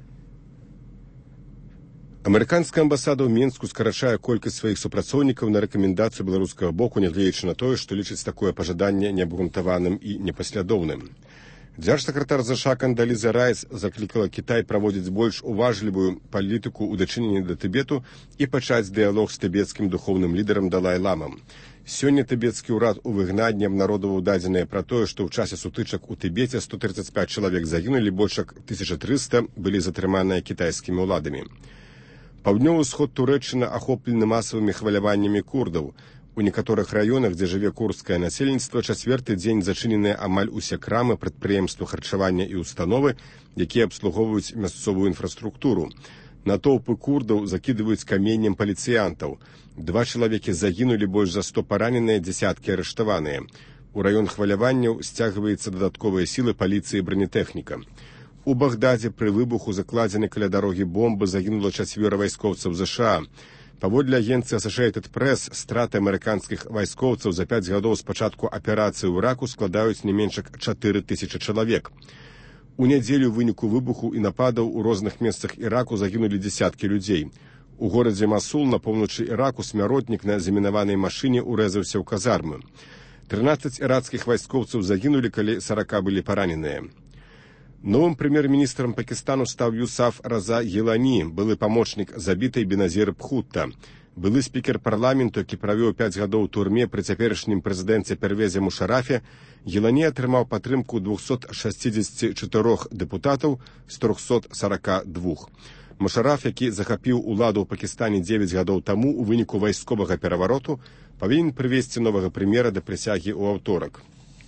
Амерыканская амбасада ў Менску скарачае колькасць сваіх супрацоўнікаў на рэкамендацыю беларускага боку, нягледзячы на тое, што лічыць такое пажаданне неабгрунтаваным і непаслядоўным. Дзяржсакратар ЗША Кандаліза Райс заклікала Кітай праводзіць больш уважлівую палітыку ў дачыненні да Тыбету і пачаць дыялог з тыбецкім духоўным лідарам Далай-ламам. Сёння тыбецкі ўрад у выгнанні абнародаваў дадзеныя пра тое, што ў часе сутычак у Тыбеце сто тридцать пять чалавек загінулі, больш як тысяча трыста былі затрыманыя кітайскімі ўладамі. Паўднёвы ўсход Турэччыны ахоплены масавымі хваляваннямі курдаў. У некаторых раёнах, дзе жыве курдскае насельніцтва, чацвёрты дзень зачыненыя амаль усе крамы, прадпрыемствы харчавання і установы, якія абслугоўваюць мясцовую інфраструктуру. Натоўпы курдаў закідваюць каменнем паліцыянтаў. Два чалавекі загінулі, больш за сто параненыя, дзясяткі арыштаваныя. У раён хваляванняў сцягваецца дадатковыя сілы паліцыі і бронетэхніка. У Багдадзе пры выбуху закладзены каля дарогі бомбы загінула чацвёра вайскоўцаў ЗША. Паводле агенцыі Associated Press, страты амерыканскіх вайскоўцаў за пяць гадоў з пачатку аперацыі ў Іраку складаюць не менш як чатыры тысячы чалавек. У нядзелю ў выніку выбуху і нападаў у розных месцах Іраку загінулі дзесяткі людзей. У горадзе Масул на поўначы Іраку смяротнік на замінаванай машыне урэзаўся ў казармы. трынаццаць іракскіх вайскоўцаў загінулі, калі сорок былі параненыя. Новым прэм'ер-міністрам Пакістану стаў Юсаф Раза Гілані, былы памочнік забітай Беназір Бхутта. Былы спікер парламенту, які правёў пяць гадоў у турме пры цяперашнім прэзідэнце Первезе Мушарафе, Гілані атрымаў падтрымку двухсот шестидесяти четырёх дэпутатаў з трохсот сорока двух. Мушараф, які захапіў уладу ў Пакістане дзевяць гадоў таму ў выніку вайсковага перавароту, павінен прывесці новага прэм'ера да прысягі ў аўторак.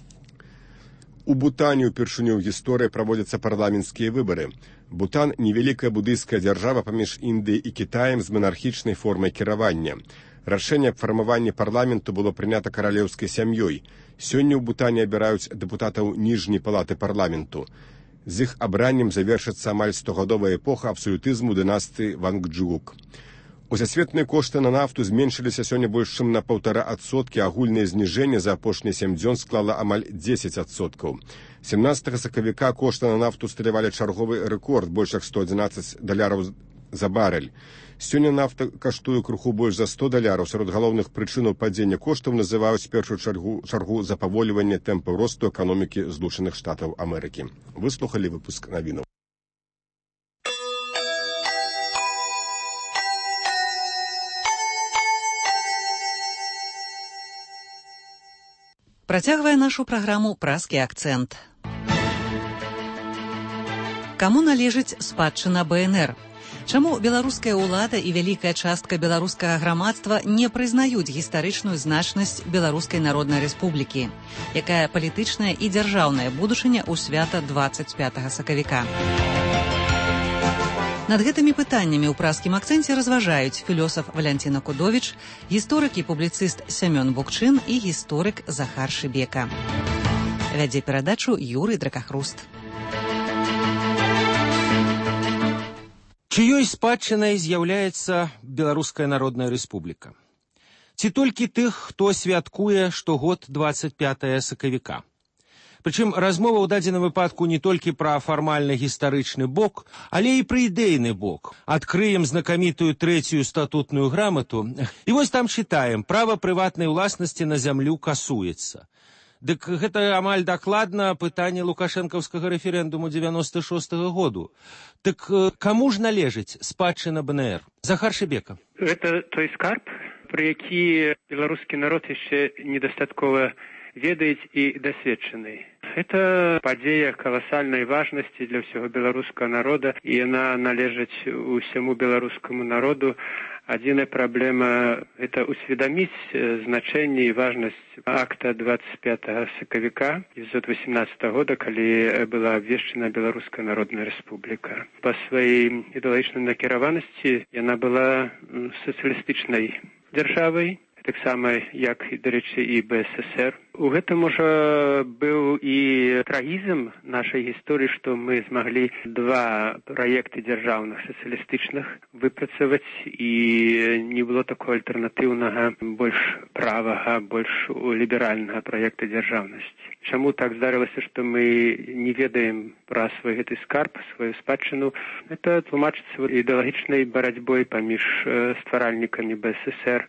У Бутане ўпершыню ў гісторыі праводзяцца парламенцкія выбары. Бутан – невялікая будыйская дзяржава паміж Індыяй і Кітаем з манархічнай формай кіравання. Рашэнне аб фармаванні парламенту было прынята каралеўскай сям'ёй. Сёння ў Бутане абіраюць дэпутатаў ніжняй палаты парламенту. З іх абраннем завершыцца амаль стогадовая эпоха абсалютызму дынастыі Вангджук. Усесветныя кошты на нафту зменшыліся сёння больш чым на паўтара адсоткі, агульнае зніжэнне за апошнія сем дзён склала амаль дзесяць адсоткаў. семнадцатага сакавіка кошты на нафту усталявалі чарговы рэкорд, больш як сто адзінаццаць даляраў за барэль. Сёння нафта каштуе крыху больш за сто даляраў. Сярод галоўных прычынаў падзення коштаў называюць першую чаргу, чаргу запаволівання тэмпаў росту эканомікі Злучаных Штатаў Амерыкі. Выслухалі выпуск навінаў. Працягвае нашу праграму «Праскі акцэнт». Каму належыць спадчына БНР? Чаму беларуская ўлада і вялікая частка беларускага грамадства не прызнаюць гістарычную значнасць Беларускай Народнай Рэспублікі? Якая палітычная і дзяржаўная будучыня ў свята двадцать пятага сакавіка? Над гэтымі пытаннямі ў праскім акцэнце разважаюць філёсаф Валянціна Кудовіч, гісторык і публіцыст Сямён Букчын і гісторык Захар Шыбека. Вядзе перадачу Юрый Дракахруст. Чыёй спадчынай з'яўляецца Беларуская Народная Рэспубліка? Ці толькі тых, хто святкуе штогод двадцать пятое сакавіка. Прычым размова ў дадзеным выпадку не толькі пра фармальна-гістарычны бок, але і пра ідэйны бок. Адкрыем знакамітую трэцюю статутную грамату, і вось там чытаем: права прыватнай уласнасці на зямлю касуецца. Дык гэта амаль дакладна пытанне лукашэнкаўскага рэферэндуму дзевяноста шостага году. Так каму ж належыць спадчына БНР? Захар Шыбека. Гэта той скарб, пра які беларускі народ яшчэ недастаткова ведаюць і дасведчаны. Гэта падзея каласальнай важнасці для ўсяго беларускага народа, і яна належыць усяму беларускаму народу. Адзіная праблема – гэта усведаміць значэнне і важнасць акта двадцать пятого сакавіка девятьсот восемнадцатого года, калі была абвешчана Беларуская народная рэспубліка. Па сваёй ідэалагічнай накіраванасці яна была сацыялістычнай дзяржавай, таксама як, дарэчы, і БССР. У гэтым ужо быў і трагізм нашай гісторыі, што мы змаглі два праекты дзяржаўных сацыялістычных выпрацаваць, і не было такого альтэрнатыўнага, больш правага, больш ліберальнага праекта дзяржаўнасці. Чаму так здарылася, што мы не ведаем пра свой гэты скарб, сваю спадчыну? Гэта тлумачыцца ідэалагічнай барацьбой паміж стваральнікамі БССР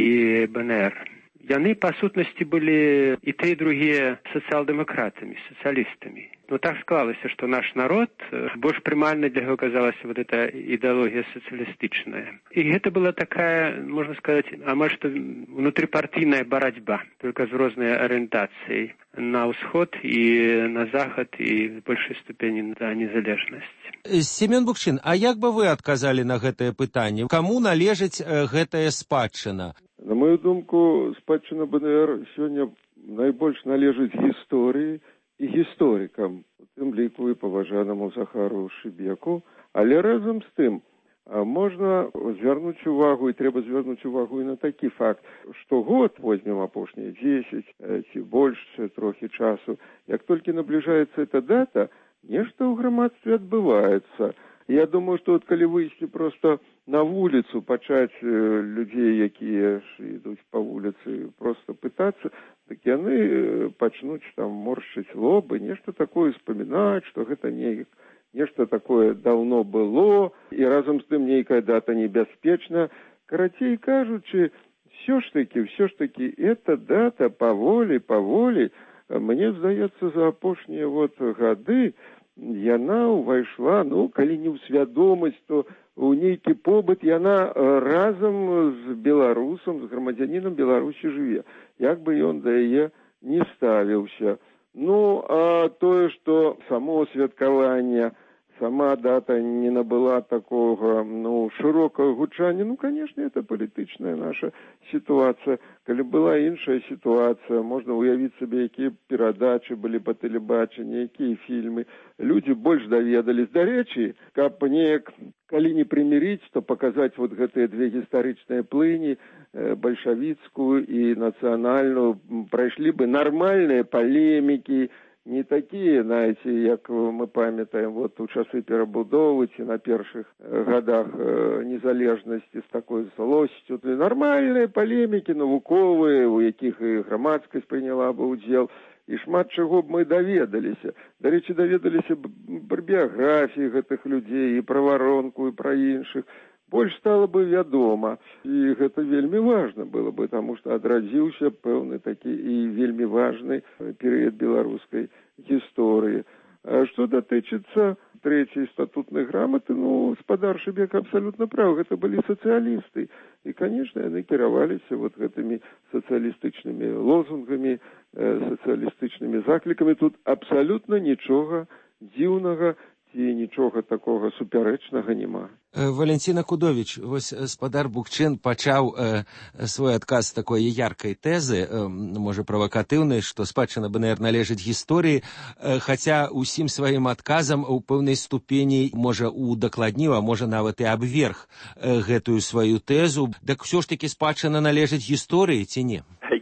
і БНР. Яны, па сутнасці, былі і те, і другія сацыял-дэмакратамі, сацыялістамі. Но так склалася, што наш народ больш прымальна для яго казалася вот эта ідэалогія сацыялістычная. І гэта была такая, можна сказаць, амаль што внутрипартійная барацьба, только з рознай арыентацыяй на ўсход і на захад, і в большай ступені на незалежнасць. Семён Букчин, а як бы вы адказалі на гэтае пытанне? Каму належыць гэтая спадчына? На мою думку, спадчына БНР сёння найбольш належыць гісторыі і гісторыкам, у тым ліку і паважанаму Захару Шыбеку. Але разам з тым можна звярнуць увагу, і трэба звярнуць увагу і на такі факт, што год, возьмем апошнія дзесяць ці больш трохі часу, як толькі набліжаецца эта дата, нешта ў грамадстве адбываецца. Я думаю, што вот калі выйсці проста на вуліцу, пачаць людзей, якія ідуць па вуліцы, проста пытацца, так яны пачнуць там моршчыць лобы, нешта такое успамінаць, што гэта не, нешта такое даўно было, і разам з тым нейкая дата небяспечна. Карацей кажучы, все ж таки, все ж таки, эта дата паволі, паволі, мне здаецца, за апошнія вот гады яна ўвайшла, ну, калі не ў свядомасць, то у нейкі побыт яна разам з беларусам, з грамадзянінам Беларусі жыве, як бы ён да яе не ставіўся. Ну, а тое, што само святкаванне, сама дата не набыла такого, ну, широкого гучання, ну, конечно, это палітычная наша ситуация. Калі была іншая ситуация, можна уявіць сабе, якія перадачы былі па тэлебачанні, якія фільмы. Людзі больш даведались. Дарэчы, каб неяк, калі не прымірыць, то паказаць вот гэтыя две гістарычныя плыні, бальшавіцкую і нацыянальную, прайшлі бы нармальныя палемікі, не такие, знаете, як мы памятаем, вот у часы перабудовы ці на першых годах незалежнасці з такой злосцю. Нормальные палемікі навуковыя, у якіх і грамадскасць прыняла бы удзел, і шмат чаго б мы даведаліся. Дарэчы, даведаліся пра біяграфіі гэтых людзей, і пра Варонку, і пра іншых. Больш стала бы вядома, і гэта вельмі важна было бы, таму што адрадзіўся пэўны такі і вельмі важны перыяд беларускай гісторыі. А што датычыцца трэцяй статутнай граматы, ну, спадар Шыбек абсалютна прав, гэта былі сацыялісты. І, конечно, яны кіраваліся вот гэтымі сацыялістычнымі лозунгамі, сацыялістычнымі заклікамі. Тут абсалютна нічога дзіўнага ці нічога такога супярэчнага няма. Валентина Кудович, вось спадар Букчин пачаў э, свой адказ такой яркай тэзы, э, можа правакатыўнай, што спадчына БНР належыць гісторыі, э, хаця усім сваім адказам у пэўнай ступені можа удакладніў, а можа нават і абверг э, гэтую сваю тэзу. Дык ўсё ж такі спадчына належыць гісторыі ці не?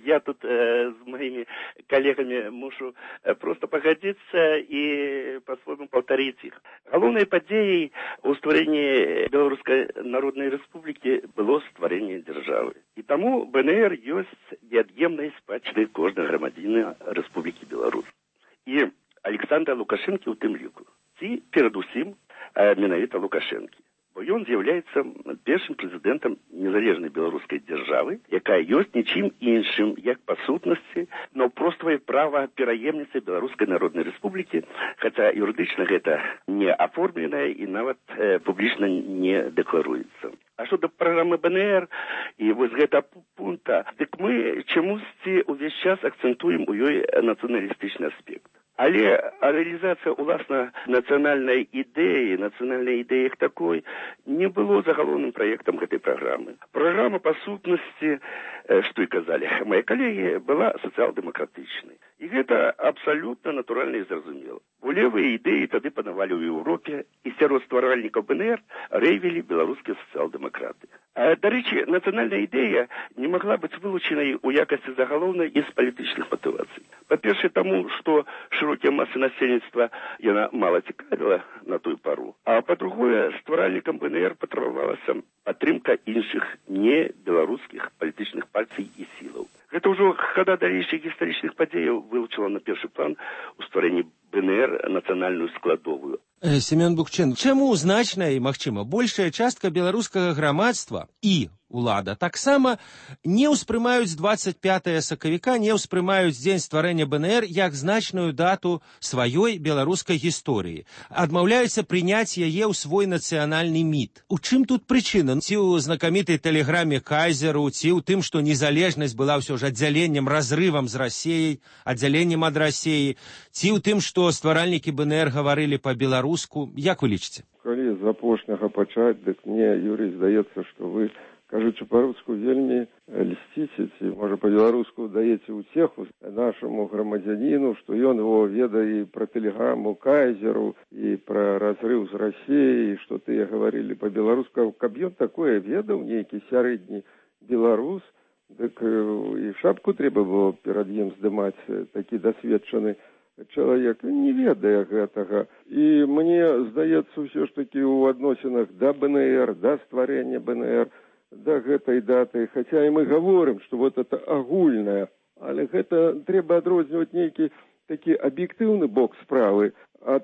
Я тут э, с моими коллегами мушу э, просто погодиться и по-своему повторить их. Головной подеей у створения Белорусской Народной Республики было створение державы. И тому БНР есть неотъемной спадщиной кожного громадянина Республики Беларусь. И Александра Лукашенко у тым ліку. Ці перадусім э, менавіта Лукашенко. Бо ён з'яўляецца першым прэзідэнтам незалежнай беларускай дзяржавы, якая ёсць нічым іншым, як па сутнасці, но проствае права пераемніцы Беларускай Народнай Рэспублікі, хаця юрыдычна гэта не аформленае і нават э, публічна не дэкларуецца. А што да праграмы БНР і вось гэта пункта, дык мы чамусьці ўвесь час акцэнтуем у ёй нацыяналістычны аспект. Але реализация уласна национальной идеи, национальной идеи як такой, не было загаловным проектом этой программы. Программа, по сутности, что и казали мои коллеги, была социал-демократичной. И это абсолютно натурально и зразумело. У левые идеи тады панавали в Европе, и сярод стваральников БНР рэйвілі беларускія социал-демократы. А, до речи, национальная идея не могла быть вылученной у якости заголовной из политических мотиваций. По-перше, тому, что широкие массы насельніцтва яна мало цікавила на той пару. А по-другое, стваральникам БНР патрабавалася падтрымка іншых не беларускіх палітычных партый і сілаў. Гэта ўжо хада далейшых гістарычных падзеяў вылучила на першы план у стварэнні БНР нацыянальную складовую. Семён Букчин, чаму значная і, магчыма, большая частка беларускага грамадства і улада таксама не ўспрымаюць двадцать пятое сакавіка, не ўспрымаюць дзень стварэння БНР як значную дату сваёй беларускай гісторыі, адмаўляюцца прыняць яе ў свой нацыянальны міт. У чым тут прычына? Ці ў знакамітай тэлеграме Кайзеру, ці ў тым, што незалежнасць была ўсё ж аддзяленнем, разрывам з Расіяй, аддзяленнем ад Расіі, ці ў тым, што стваральнікі БНР гаварылі па-беларуску? Як вы лічыце? Калі з апошняга пачаць, дык мне, Юрий, здаецца, што вы, кажучы па-руску, вельмі льсціце, ці, можа, па-беларуску даеце ўцеху нашаму грамадзяніну, што ён его ведае пра тэлеграму Кайзеру і пра разрыв з Расіяй, што тыя гаварылі па-беларуску. Каб ён такое ведаў, нейкі сярэдні беларус, дык і шапку трэба было перад ім здымаць, такі дасведчаны чалавек не ведае гэтага. І мне здаецца ўсё ж такі ў адносінах да БНР, да стварэння БНР, да гэтай даты, хаця і мы говорим, што вот это агульнае, але гэта трэба адрозніваць нейкі такі аб'ектыўны бок справы ад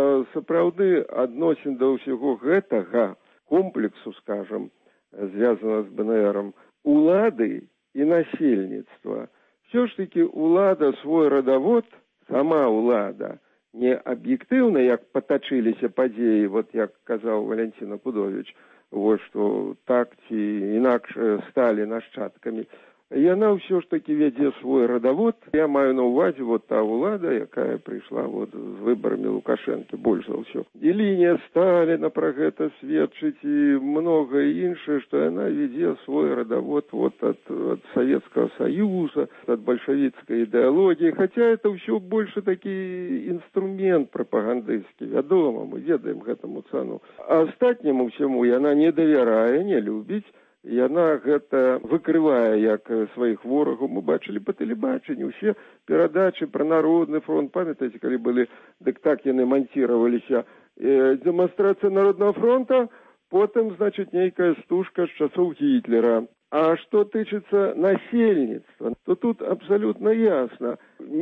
сапраўды адносін да ўсяго гэтага комплексу, скажем, звязана з БНРом, улады і насельніцтва. Все ж таки улада свой радавод, сама улада, не аб'ектыўна, як патачыліся падзеі, вот як казаў Валентин Акудович, вот что так ці інакш сталі нашчадкамі. Яна ўсё ж таки вядзе свой радавод. Я маю на ўвазе вот та ўлада, якая прыйшла вот з выбарамі Лукашэнкі, больш за ўсё. І лінія Сталіна пра гэта сведчыць і многае іншае, што яна вядзе свой радавод вот ад, ад Савецкага Саюза, ад бальшавіцкай ідэалогіі. Хаця это ўсё больше такі інструмент прапагандысцкі, вядома, мы ведаем гэтаму цану. А астатняму ўсяму яна не давярае, не любіць. Яна гэта выкрывае як сваіх ворагаў. Мы бачылі па тэлебачанні ўсе перадачы пра народны фронт. Памятаеце, калі былі, дык так яны манціраваліся. Э, дэманстрацыя народнага фронта, потым, значыць, нейкая стужка з часоў Гітлера. А што тычыцца насельніцтва, то тут абсалютна ясна.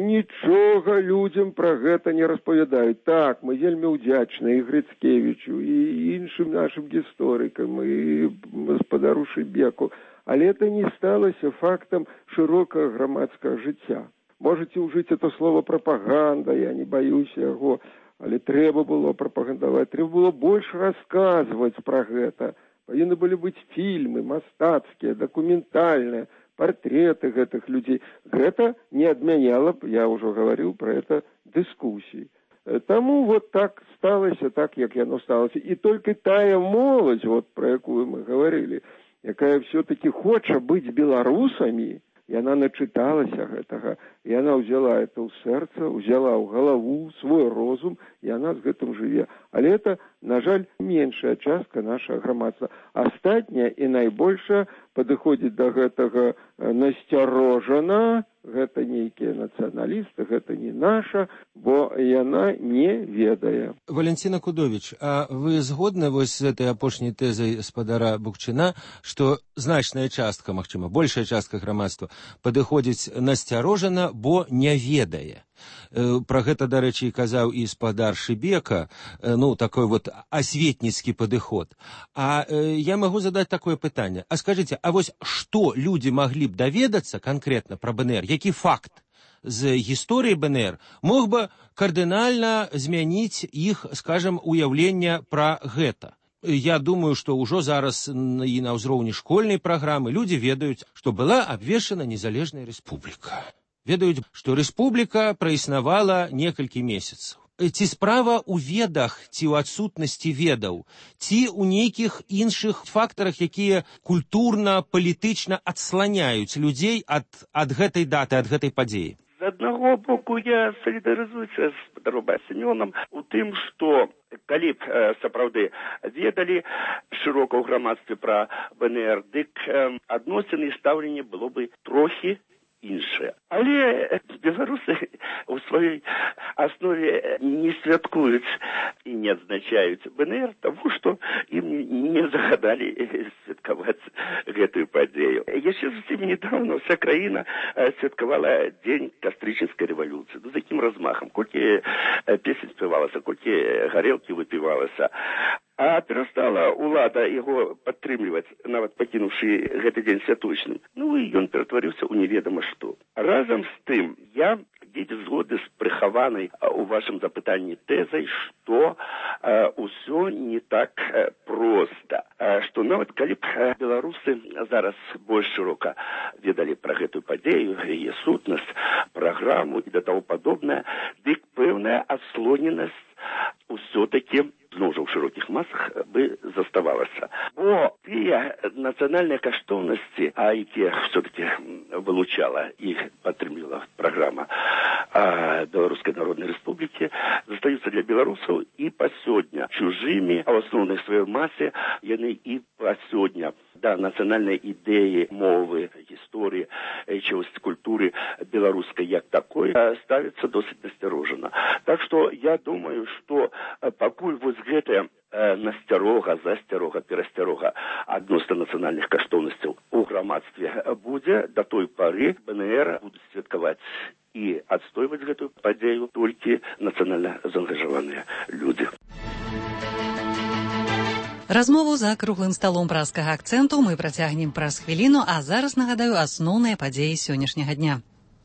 Нічога людзям пра гэта не распавядаюць. Так, мы вельмі ўдзячныя і Грыцкевічу, і іншым нашым гісторыкам, і гаспадару Шыбеку. Але это не сталася фактам шырокага грамадскага жыцця. Можаце ўжыць это слово прапаганда, я не баюся яго, але трэба было прапагандаваць, трэба было больш расказваць пра гэта. Павінны былі быць фільмы, мастацкія, дакументальныя, партреты гэтых людзей. Гэта не адмяняла б, я ўжо гаварыў пра гэта, дыскусіі. Таму вот так сталася, так, як яно сталася. І толькі тая моладзь, вот, пра якую мы гаварылі, якая все-таки хоча быць беларусамі, яна начыталася гэтага, яна ўзяла это ў сэрца, ўзяла ў галаву, свой розум, і яна з гэтым жыве. Але это, на жаль, меншая частка нашага грамадства. Астатняя і найбольшая падыходзіць да гэтага насцярожана, гэта нейкія нацыяналісты, гэта не наша, бо яна не ведае. Валентина Кудович, а вы згодны вось з этой апошняй тэзай спадара Букчына, што значная частка, магчыма, большая частка грамадства падыходзіць насцярожана, бо не ведае? Пра гэта, дарэчы, і казаў і спадар Шыбека, ну, такой вот асветніцкі падыход. А я магу задаць такое пытанне. А скажыце, а вось што людзі маглі б даведацца канкрэтна пра БНР? Які факт з гісторыі БНР мог бы кардынальна змяніць іх, скажам, уяўленне пра гэта? Я думаю, што ўжо зараз і на ўзроўні школьнай праграмы людзі ведаюць, што была абвешчана незалежная рэспубліка. Ведаюць, што рэспубліка праіснавала некалькі месяцаў. Ці справа ў ведах, ці ў адсутнасці ведаў, ці ў нейкіх іншых фактарах, якія культурна, палітычна адсланяюць людзей ад, ад гэтай даты, ад гэтай падзеі? З аднаго боку, я салідарызуюся з спадаром Семёнам у тым, што калі б э, сапраўды ведалі шырока ў грамадстве пра БНР, дык э, адносіны і стаўленне было бы трохі іншае. Але беларусы у сваёй аснове не святкуюць і не адзначаюць БНР, таму што ім не загадалі святкаваць гэтую падзею. Яшчэ зусім недавно вся краіна святкавала дзень кастрычніцкай рэвалюцыі. Ну, з якім размахам, колькі песень спявалася, колькі гарэлкі выпівалася. А перастала ўлада яго падтрымліваць, нават пакінуўшы гэты дзень святочным. Ну і ён ператварыўся ў неведама што. Разам з тым, я ведь згоды з прыхаванай у вашым запытанні тэзай, што э, ўсё не так э, проста. Э, што нават калі б э, беларусы зараз больш шырока ведалі пра гэтую падзею, яе сутнасць, праграму і да таго падобнае, дык пэўная аслоненасць усё-таки зноў жа ў шырокіх масах бы заставалася. Бо тыя нацыянальныя каштоўнасці, а якія все-таки вылучала іх падтрымлівала праграма а, Беларускай Народнай Рэспублікі, застаюцца для беларусаў і па сёння чужымі, а ў асноўнай сваёй масе яны і па сёння да нацыянальнай ідэі, мовы, гісторыі, чагосьці культуры беларускай як такой ставіцца досыць насцярожана. Так што я думаю, што пакуль вось гэтая насцярога, засцярога, перасцярога адносна нацыянальных каштоўнасцяў у грамадстве будзе, да той пары БНР будуць святкаваць і адстойваць гэтую падзею толькі нацыянальна заангажаваныя людзі. Размову за круглым сталом праскага акцэнту мы працягнем праз хвіліну, а зараз нагадаю асноўныя падзеі сённяшняга дня.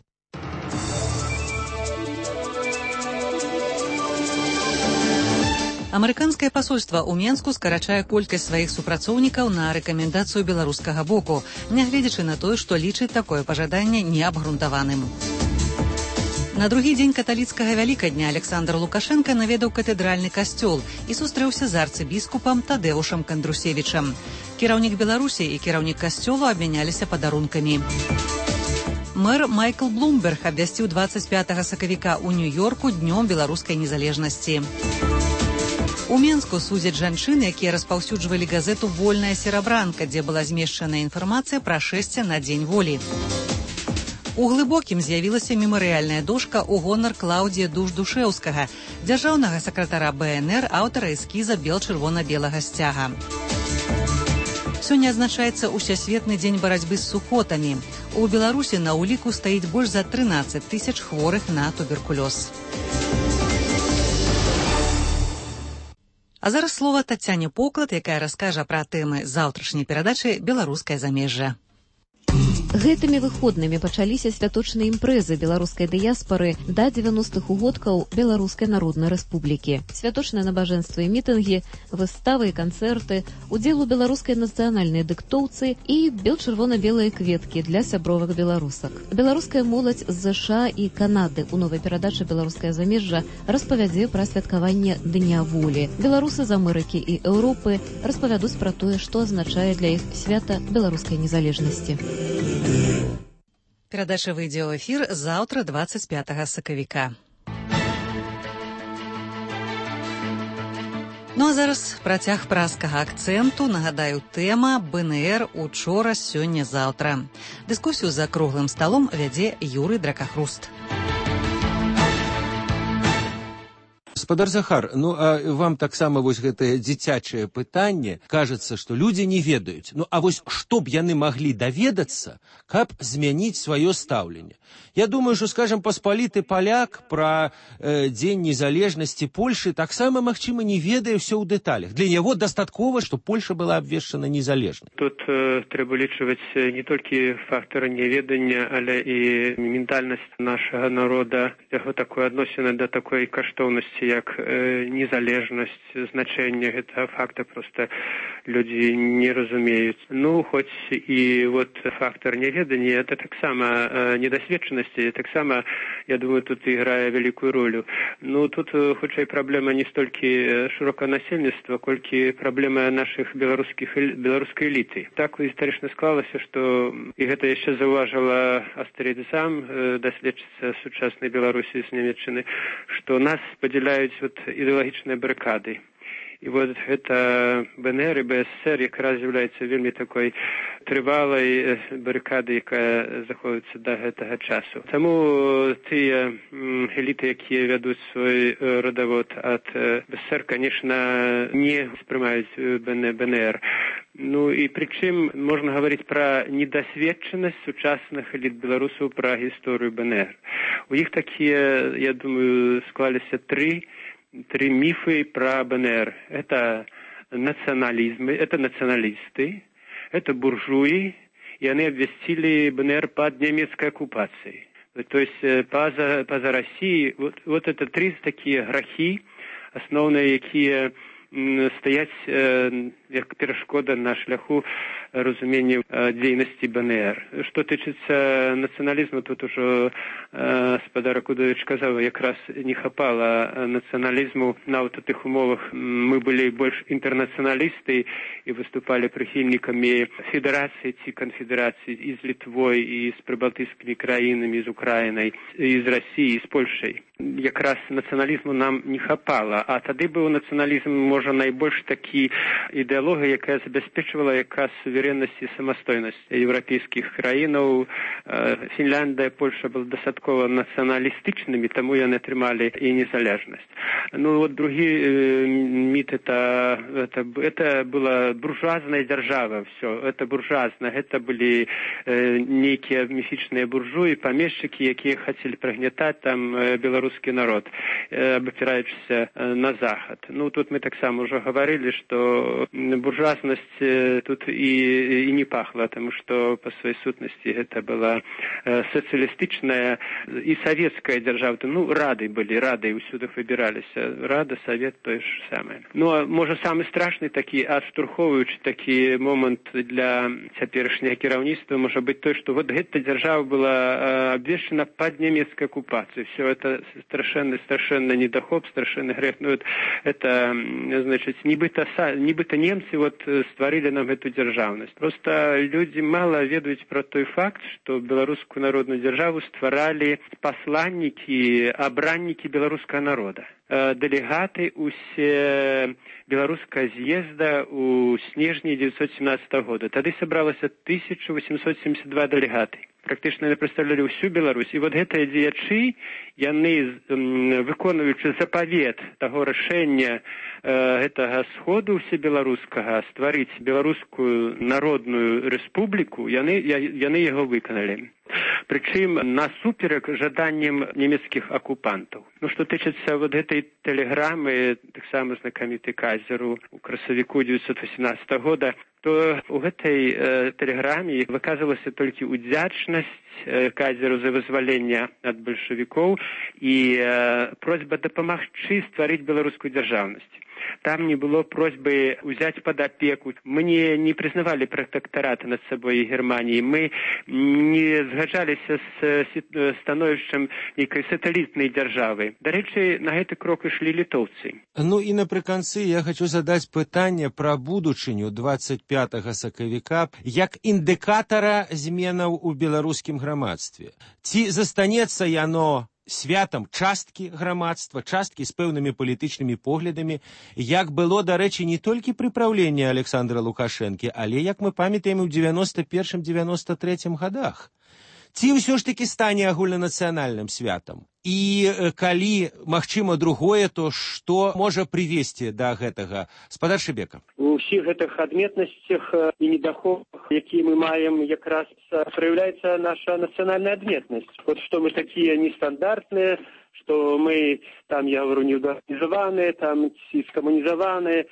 Амерыканскае пасольства ў Менску скарачае колькасць сваіх супрацоўнікаў на рэкамендацыю беларускага боку, нягледзячы на тое, што лічыць такое пажаданне неабгрунтаваным. На другі дзень каталіцкага вялікадня Александр Лукашенка наведаў катэдральны касцёл і сустрэўся з арцыбіскупам Тадэушам Кандрусевічам. Кіраўнік Беларусі і кіраўнік касцёлу абмяняліся падарункамі. Мэр Майкл Блумберг абвясціў дваццаць пятага сакавіка ў Нью-Йорку днём беларускай незалежнасці. У Менску судзяць жанчын, якія распаўсюджвалі газету «Вольная серабранка», дзе была змешчана інфармацыя пра шэсце на дзень волі. У Глыбокім з'явілася мемарыяльная дошка ў гонар Клаўдзія Душ-Душэўскага, дзяржаўнага сакратара БНР, аўтара эскіза бел-чырвона-белага сцяга. Сёння адзначаецца ўсесветны дзень барацьбы з сухотамі. У Беларусі на ўліку стаіць больш за трынаццаць тысяч хворых на туберкулёз. А зараз слова Тацяне Поклад, якая раскажа пра тэмы заўтрашняй перадачы «Беларускае замежжа». Гэтымі выходнымі пачаліся святочныя імпрэзы беларускай дыяспары да дзевяностых угодкаў Беларускай Народнай Рэспублікі. Святочныя набажэнствы і мітынгі, выставы і канцэрты, удзел у беларускай нацыянальнай дыктоўцы і бел-чырвона-белыя кветкі для сябровак беларусак. Беларуская моладзь з ЗША і Канады ў новай перадачы «Беларускае замежжа» распавядзе пра святкаванне Дня волі. Беларусы з Амерыкі і Еўропы распавядуць пра тое, што азначае для іх свята беларускай незалежнасці. Перадача выйдзе ў эфір заўтра дваццаць пятага сакавіка. Ну а зараз працяг празскага акцэнту. Нагадаю, тэма БНР учора, сёння, заўтра. Дыскусію за круглым сталом вядзе Юрый Дракахруст. Гаспадар Захар, ну а вам таксама вось гэтае дзіцячае пытанне. Кажацца, што людзі не ведаюць. Ну а вось што б яны маглі даведацца, каб змяніць сваё стаўленне? Я думаю, што, скажем, паспаліты паляк пра э, дзень незалежнасці Польшы таксама, магчыма, не ведае ўсё ў дэталях. Для яго дастаткова, што Польша была абвешчана незалежнай. Тут э, трэба лічваць не толькі фактары няведання, але і ментальнасць нашага народа, яго такое адносіна да такой каштоўнасці, як э, незалежнасць, значэнне гэтага факта проста людзі не разумеюць. Ну, хоць і вот фактор няведання, это таксама э, недасведчанасці, таксама, я думаю, тут іграе вялікую ролю. Ну, тут хутчэй праблема не столькі шырокага насельніцтва, колькі праблема нашых беларускіх беларускай эліты. Так гістарычна склалася, што і гэта яшчэ заўважыла Астрид сам, даследчыца сучаснай Беларусі з Нямецчыны, што нас падзяляюць вот ідэалагічныя барыкады. І вот гэта БНР і БССР якраз з'яўляецца вельмі такой трывалай барыкады, якая захоўваецца да гэтага часу. Таму тыя эліты, якія вядуць свой радавод ад БССР, конечно, не спрымаюць БНР. Ну і прычым можна гаварыць пра недасведчанасць сучасных эліт беларусаў пра гісторыю БНР. У іх такія, я думаю, склаліся тры Три мифы про БНР. Это национализмы, это националисты, это буржуи, и они обвестили БНР под немецкой оккупацией. То есть поза, поза России, вот, вот это три такие грахи, основные, якія стаяць э, як перашкода на шляху разумення э, дзейнасці БНР. Што тычыцца нацыяналізму, тут ужо э, спадар Акудовіч казаў, якраз не хапала нацыяналізму нават у тых умовах. Мы былі больш інтэрнацыяналісты і выступалі прыхільнікамі федэрацыі ці канфедэрацыі і з Літвой, і з прыбалтыйскімі краінамі, з Украінай, і з Расіяй, і з Польшай. Якраз нацыяналізму нам не хапала, а тады быў нацыяналізм, можа, найбольш такі ідэалогія, якая забяспечвала якраз суверэннасць і самастойнасць еўрапейскіх краінаў. Фінляндыя, Польша была дастаткова нацыяналістычнымі, таму яны атрымалі і незалежнасць. Ну, вот другі э, міт, это, это, это была буржуазная дзяржава, все, это буржуазна, гэта былі э, нейкія міфічныя буржуі, памешчыкі, якія хацелі прыгнятаць там э, беларускі народ, э, абапіраючыся э, на захад. Ну, тут мы таксама ўжо гаварылі, што буржуазнасць э, тут і, і не пахла, таму што па сваёй сутнасці гэта была э, сацыялістычная і савецкая дзяржава. Ну, рады былі, рады ўсюды выбіраліся. Рада, савет, тое ж самае. Ну, а можа, самы страшны такі, адштурхоўваючы такі момант для цяперашняга кіраўніцтва, можа быць той, што вот гэта дзяржава была э, абвешчана пад нямецкай акупацыяй. Все это страшэнны, страшэнны недахоп, страшэнны грех. Ну, вот, это, значит, нібыта, нібыта немцы вот стварылі нам эту дзяржаўнасць. Просто людзі мала ведаюць пра той факт, што беларускую народную дзяржаву стваралі пасланнікі, абраннікі беларускага народа. Дэлегаты усе беларускага з'езда ў снежні девятьсот семнадцатого года. Тады сабралася тысяча восемьсот семьдесят два дэлегаты. Практычна яны прадстаўлялі ўсю Беларусь. І вот гэтыя дзеячы, яны, выконваючы запавет таго рашэння э, гэтага сходу ўсебеларускага стварыць беларускую народную рэспубліку, яны, яны яго выканалі. Прычым насуперак жаданням нямецкіх акупантаў. Ну, што тычыцца вот гэтай тэлеграмы, таксама знакаміты Казеру у красавіку девятьсот восемнадцатого года, то у гэтай э, тэлеграме выказвалася толькі удзячнасць э, Казеру за вызваленне ад бальшавікоў і э, просьба дапамагчы стварыць беларускую дзяржаўнасць. там не было просьбы взять под опеку. Мы не, не признавали протектората над собой Германии. Мы не згаджаліся з становішчам некай сателітнай дзяржавы. Дарэчы, на гэты крок ішлі літоўцы. Ну і напрыканцы я хочу задаць пытанне пра будучыню двадцать пятага сакавіка як індыкатара зменаў у беларускім грамадстве. Ці застанецца яно святам часткі грамадства, часткі з пэўнымі палітычнымі поглядамі, як было, дарэчы, не толькі пры праўленні Александра Лукашэнкі, але, як мы памятаем, у девяносто первом девяносто третьем годах. Ці ўсё ж такі стане агульнанацыянальным святам? І калі магчыма другое, то што можа прывесці да гэтага? Спадар Шыбека. У ўсіх гэтых адметнасцях і недахопах, якія мы маем, якраз праяўляецца наша нацыянальная адметнасць. Вот што мы такія нестандартныя, што мы, там, я говорю, неорганізаваныя, там, ці скамунізаваныя.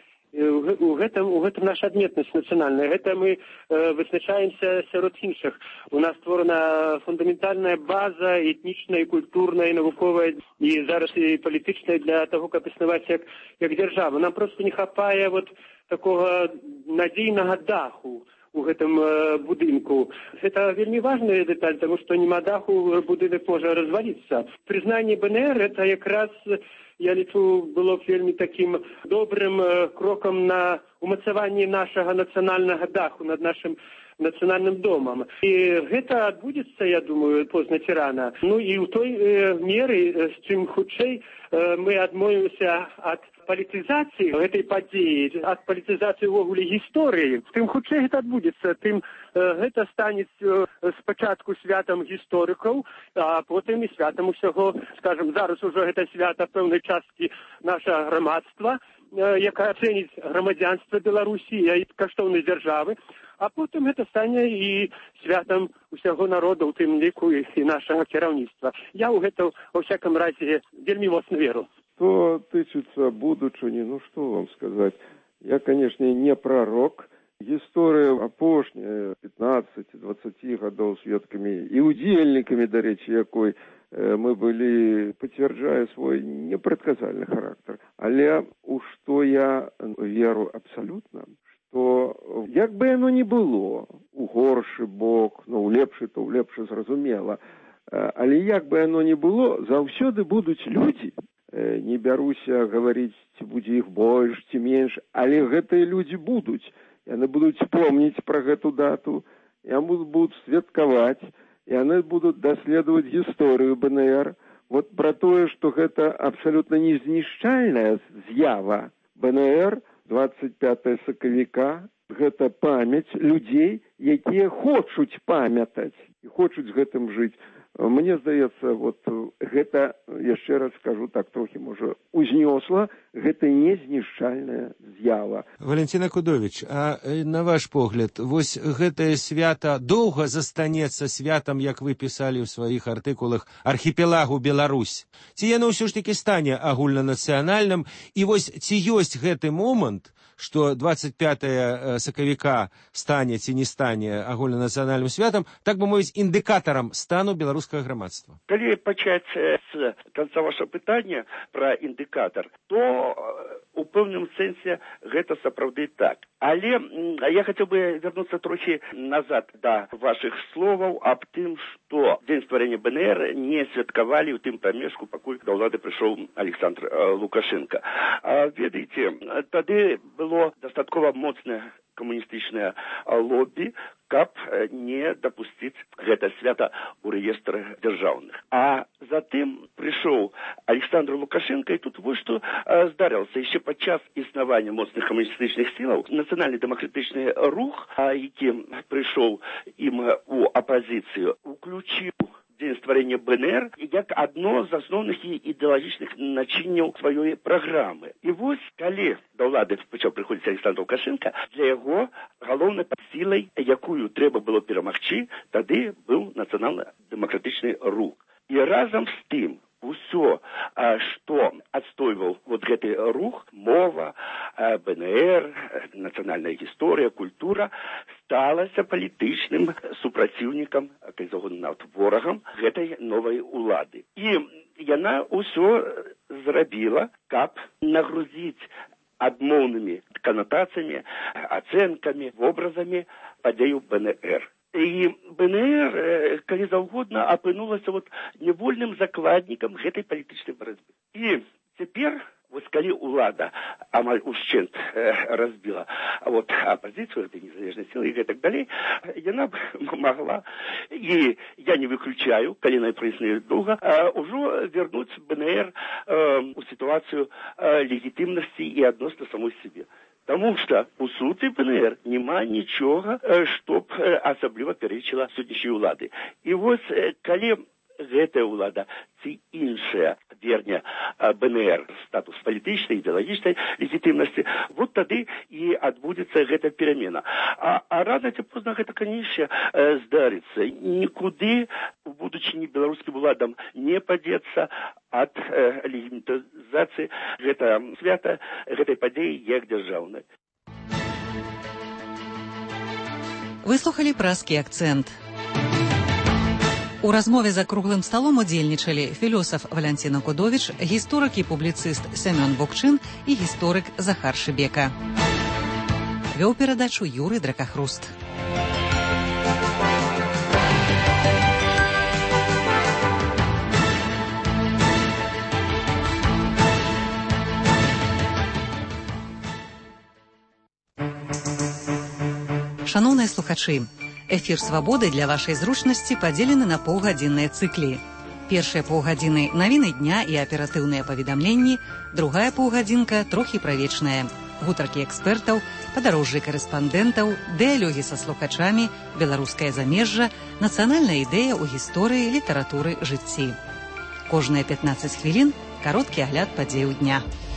У гэтым, у гэтым наша адметнасць нацыянальная. Гэта мы э, вызначаемся сярод іншых. У нас створана фундаментальная база этнічная, культурная, навуковая і зараз і палітычная для того, каб існаваць як, як дзяржава. Нам просто не хапае вот такога надзейнага даху у гэтым э, будынку. Гэта вельмі важная дэталь, тому што нема даху, будынак можа разваліцца. Прызнанне БНР это якраз, я лічу, было б вельмі такім добрым э, крокам на умацаванне нашага нацыянальнага даху над нашым нацыянальным домам. І гэта адбудзецца, я думаю, позна ці рана. Ну і ў той э, меры, э, з чым хутчэй э, мы адмовімся ад палітызацыі гэтай падзеі, ад палітызацыі ўвогуле гісторыі. Тым хутчэй гэта адбудзецца, тым э, гэта стане э, спачатку святам гісторыкаў, а потым і святам усяго, скажем, зараз ужо гэта свята пэўнай часткі нашага грамадства, э, якая цэніць грамадзянства Беларусі і каштоўнай дзяржавы, а потым гэта стане і святам усяго народа, у тым ліку і нашага кіраўніцтва. Я ў гэта, ва всяком разе, вельмі моцна веру. Что тычыцца будучыні, ну что вам сказать? Я, конечно, не пророк. Гісторыя апошняя пятнадцать-двадцать гадоў сведкамі і удзельнікамі, дарэчы, якой мы былі, пацвярджае свой непрадказальны характар. Але у што я веру абсалютна, што як бы яно ні было, у горшы бок, ну, у лепшы, то ў лепшы, зразумела, але як бы яно ні было, заўсёды будуць людзі. Не бяруся гаварыць, ці будзе іх больш, ці менш, але гэтыя людзі будуць. Яны будуць помніць пра гэту дату, яны будуць святкаваць, яны будуць даследаваць гісторыю БНР. Вот пра тое, што гэта абсалютна незнішчальная з'ява. БНР двадцать пятого сакавіка гэта памяць людзей, якія хочуць памятаць і хочуць гэтым жыць. Мне здаецца, вот гэта, яшчэ раз скажу так, трохі, можа, узнёсла, гэта незнішчальная з'ява. Валентина Кудович, а на ваш погляд, вось гэтае свята доўга застанецца святам, як вы пісалі ў сваіх артыкулах, архіпелагу Беларусь? Ці яно ўсё ж такі стане агульнанацыянальным? І вось ці ёсць гэты момант, што двадцать пятого сакавіка стане ці не стане агульнанацыянальным святам, так бы мовіць, індыкатарам стану беларускага грамадства? Калі пачаць з канца вашага пытання пра індыкатар, то у пэўным сэнсе гэта сапраўды так. Але я хацеў бы вярнуцца трохі назад да вашых словаў аб тым, што дзень стварэння БНР не святкавалі ў тым прамежку, пакуль да ўлады прыйшоў Александр Лукашенко. А ведаеце, тады было дастаткова моцнае камуністычнае лобі, каб не дапусціць гэта свята ў рэестры дзяржаўных. А затым прыйшоў Александр Лукашенко, і тут вось што здарылася. Яшчэ падчас існавання моцных камуністычных сілаў нацыянальны дэмакратычны рух, які прыйшоў ім у апазіцыю, уключыў дзень стварэння БНР як адно з асноўных і ідэалагічных начынняў сваёй праграмы. І вось, калі да ўлады пачаў прыходзіць Александр Лукашенко, для яго галоўнай сілай, якую трэба было перамагчы, тады быў нацыянальна-дэмакратычны рух. І разам з тым, усё, што адстойваў вот гэты рух, мова, БНР, нацыянальная гісторыя, культура, сталася палітычным супраціўнікам, калі загодна, нават ворагам гэтай новай улады. І яна ўсё зрабіла, каб нагрузіць адмоўнымі канатацыямі, ацэнкамі, вобразамі падзею БНР. І БНР, калі заўгодна, апынулася вот невольным закладнікам гэтай палітычнай барацьбы. І цяпер, вось калі ўлада амаль ушчэнт разбіла вот апазіцыю гэтай незалежнай сілы і гэтак далей, яна б магла, і я не выключаю, калі найпрыснее доўга, ўжо вярнуць БНР у сітуацыю легітымнасці і адносна самой сябе. Таму што у суце БНР няма нічога, што б асабліва пярэчыла сённяшняй улады. І вось калі гэтая ўлада ці іншая верне БНР статус палітычнай, ідэалагічнай легітымнасці, вот тады і адбудзецца гэта перамена. А, а рана ці позна гэта, канечне, здарыцца. Нікуды у будучыні беларускім уладам не падзецца ад э, легітымізацыі гэта свята, гэтай падзеі як дзяржаўнай. Выслухалі празкі акцэнт. У размове за круглым сталом удзельнічалі філосаф Валянціна Кудовіч, гісторык і публіцыст Сямён Букчын і гісторык Захар Шыбека. Вёў перадачу Юрый Дракахруст. Шаноўныя слухачы, эфір «Свабоды» для вашай зручнасці падзелены на паўгадзінныя цыклі. Першыя паўгадзіны навіны дня і аператыўныя паведамленні, другая паўгадзінка трохі правечная. Гутаркі экспертаў, падарожжы карэспандэнтаў, дыялогі са слухачамі, беларускае замежжа, нацыянальная ідэя ў гісторыі, літаратуры, жыцці. Кожныя пятнаццаць хвілін кароткі агляд падзеяў дня.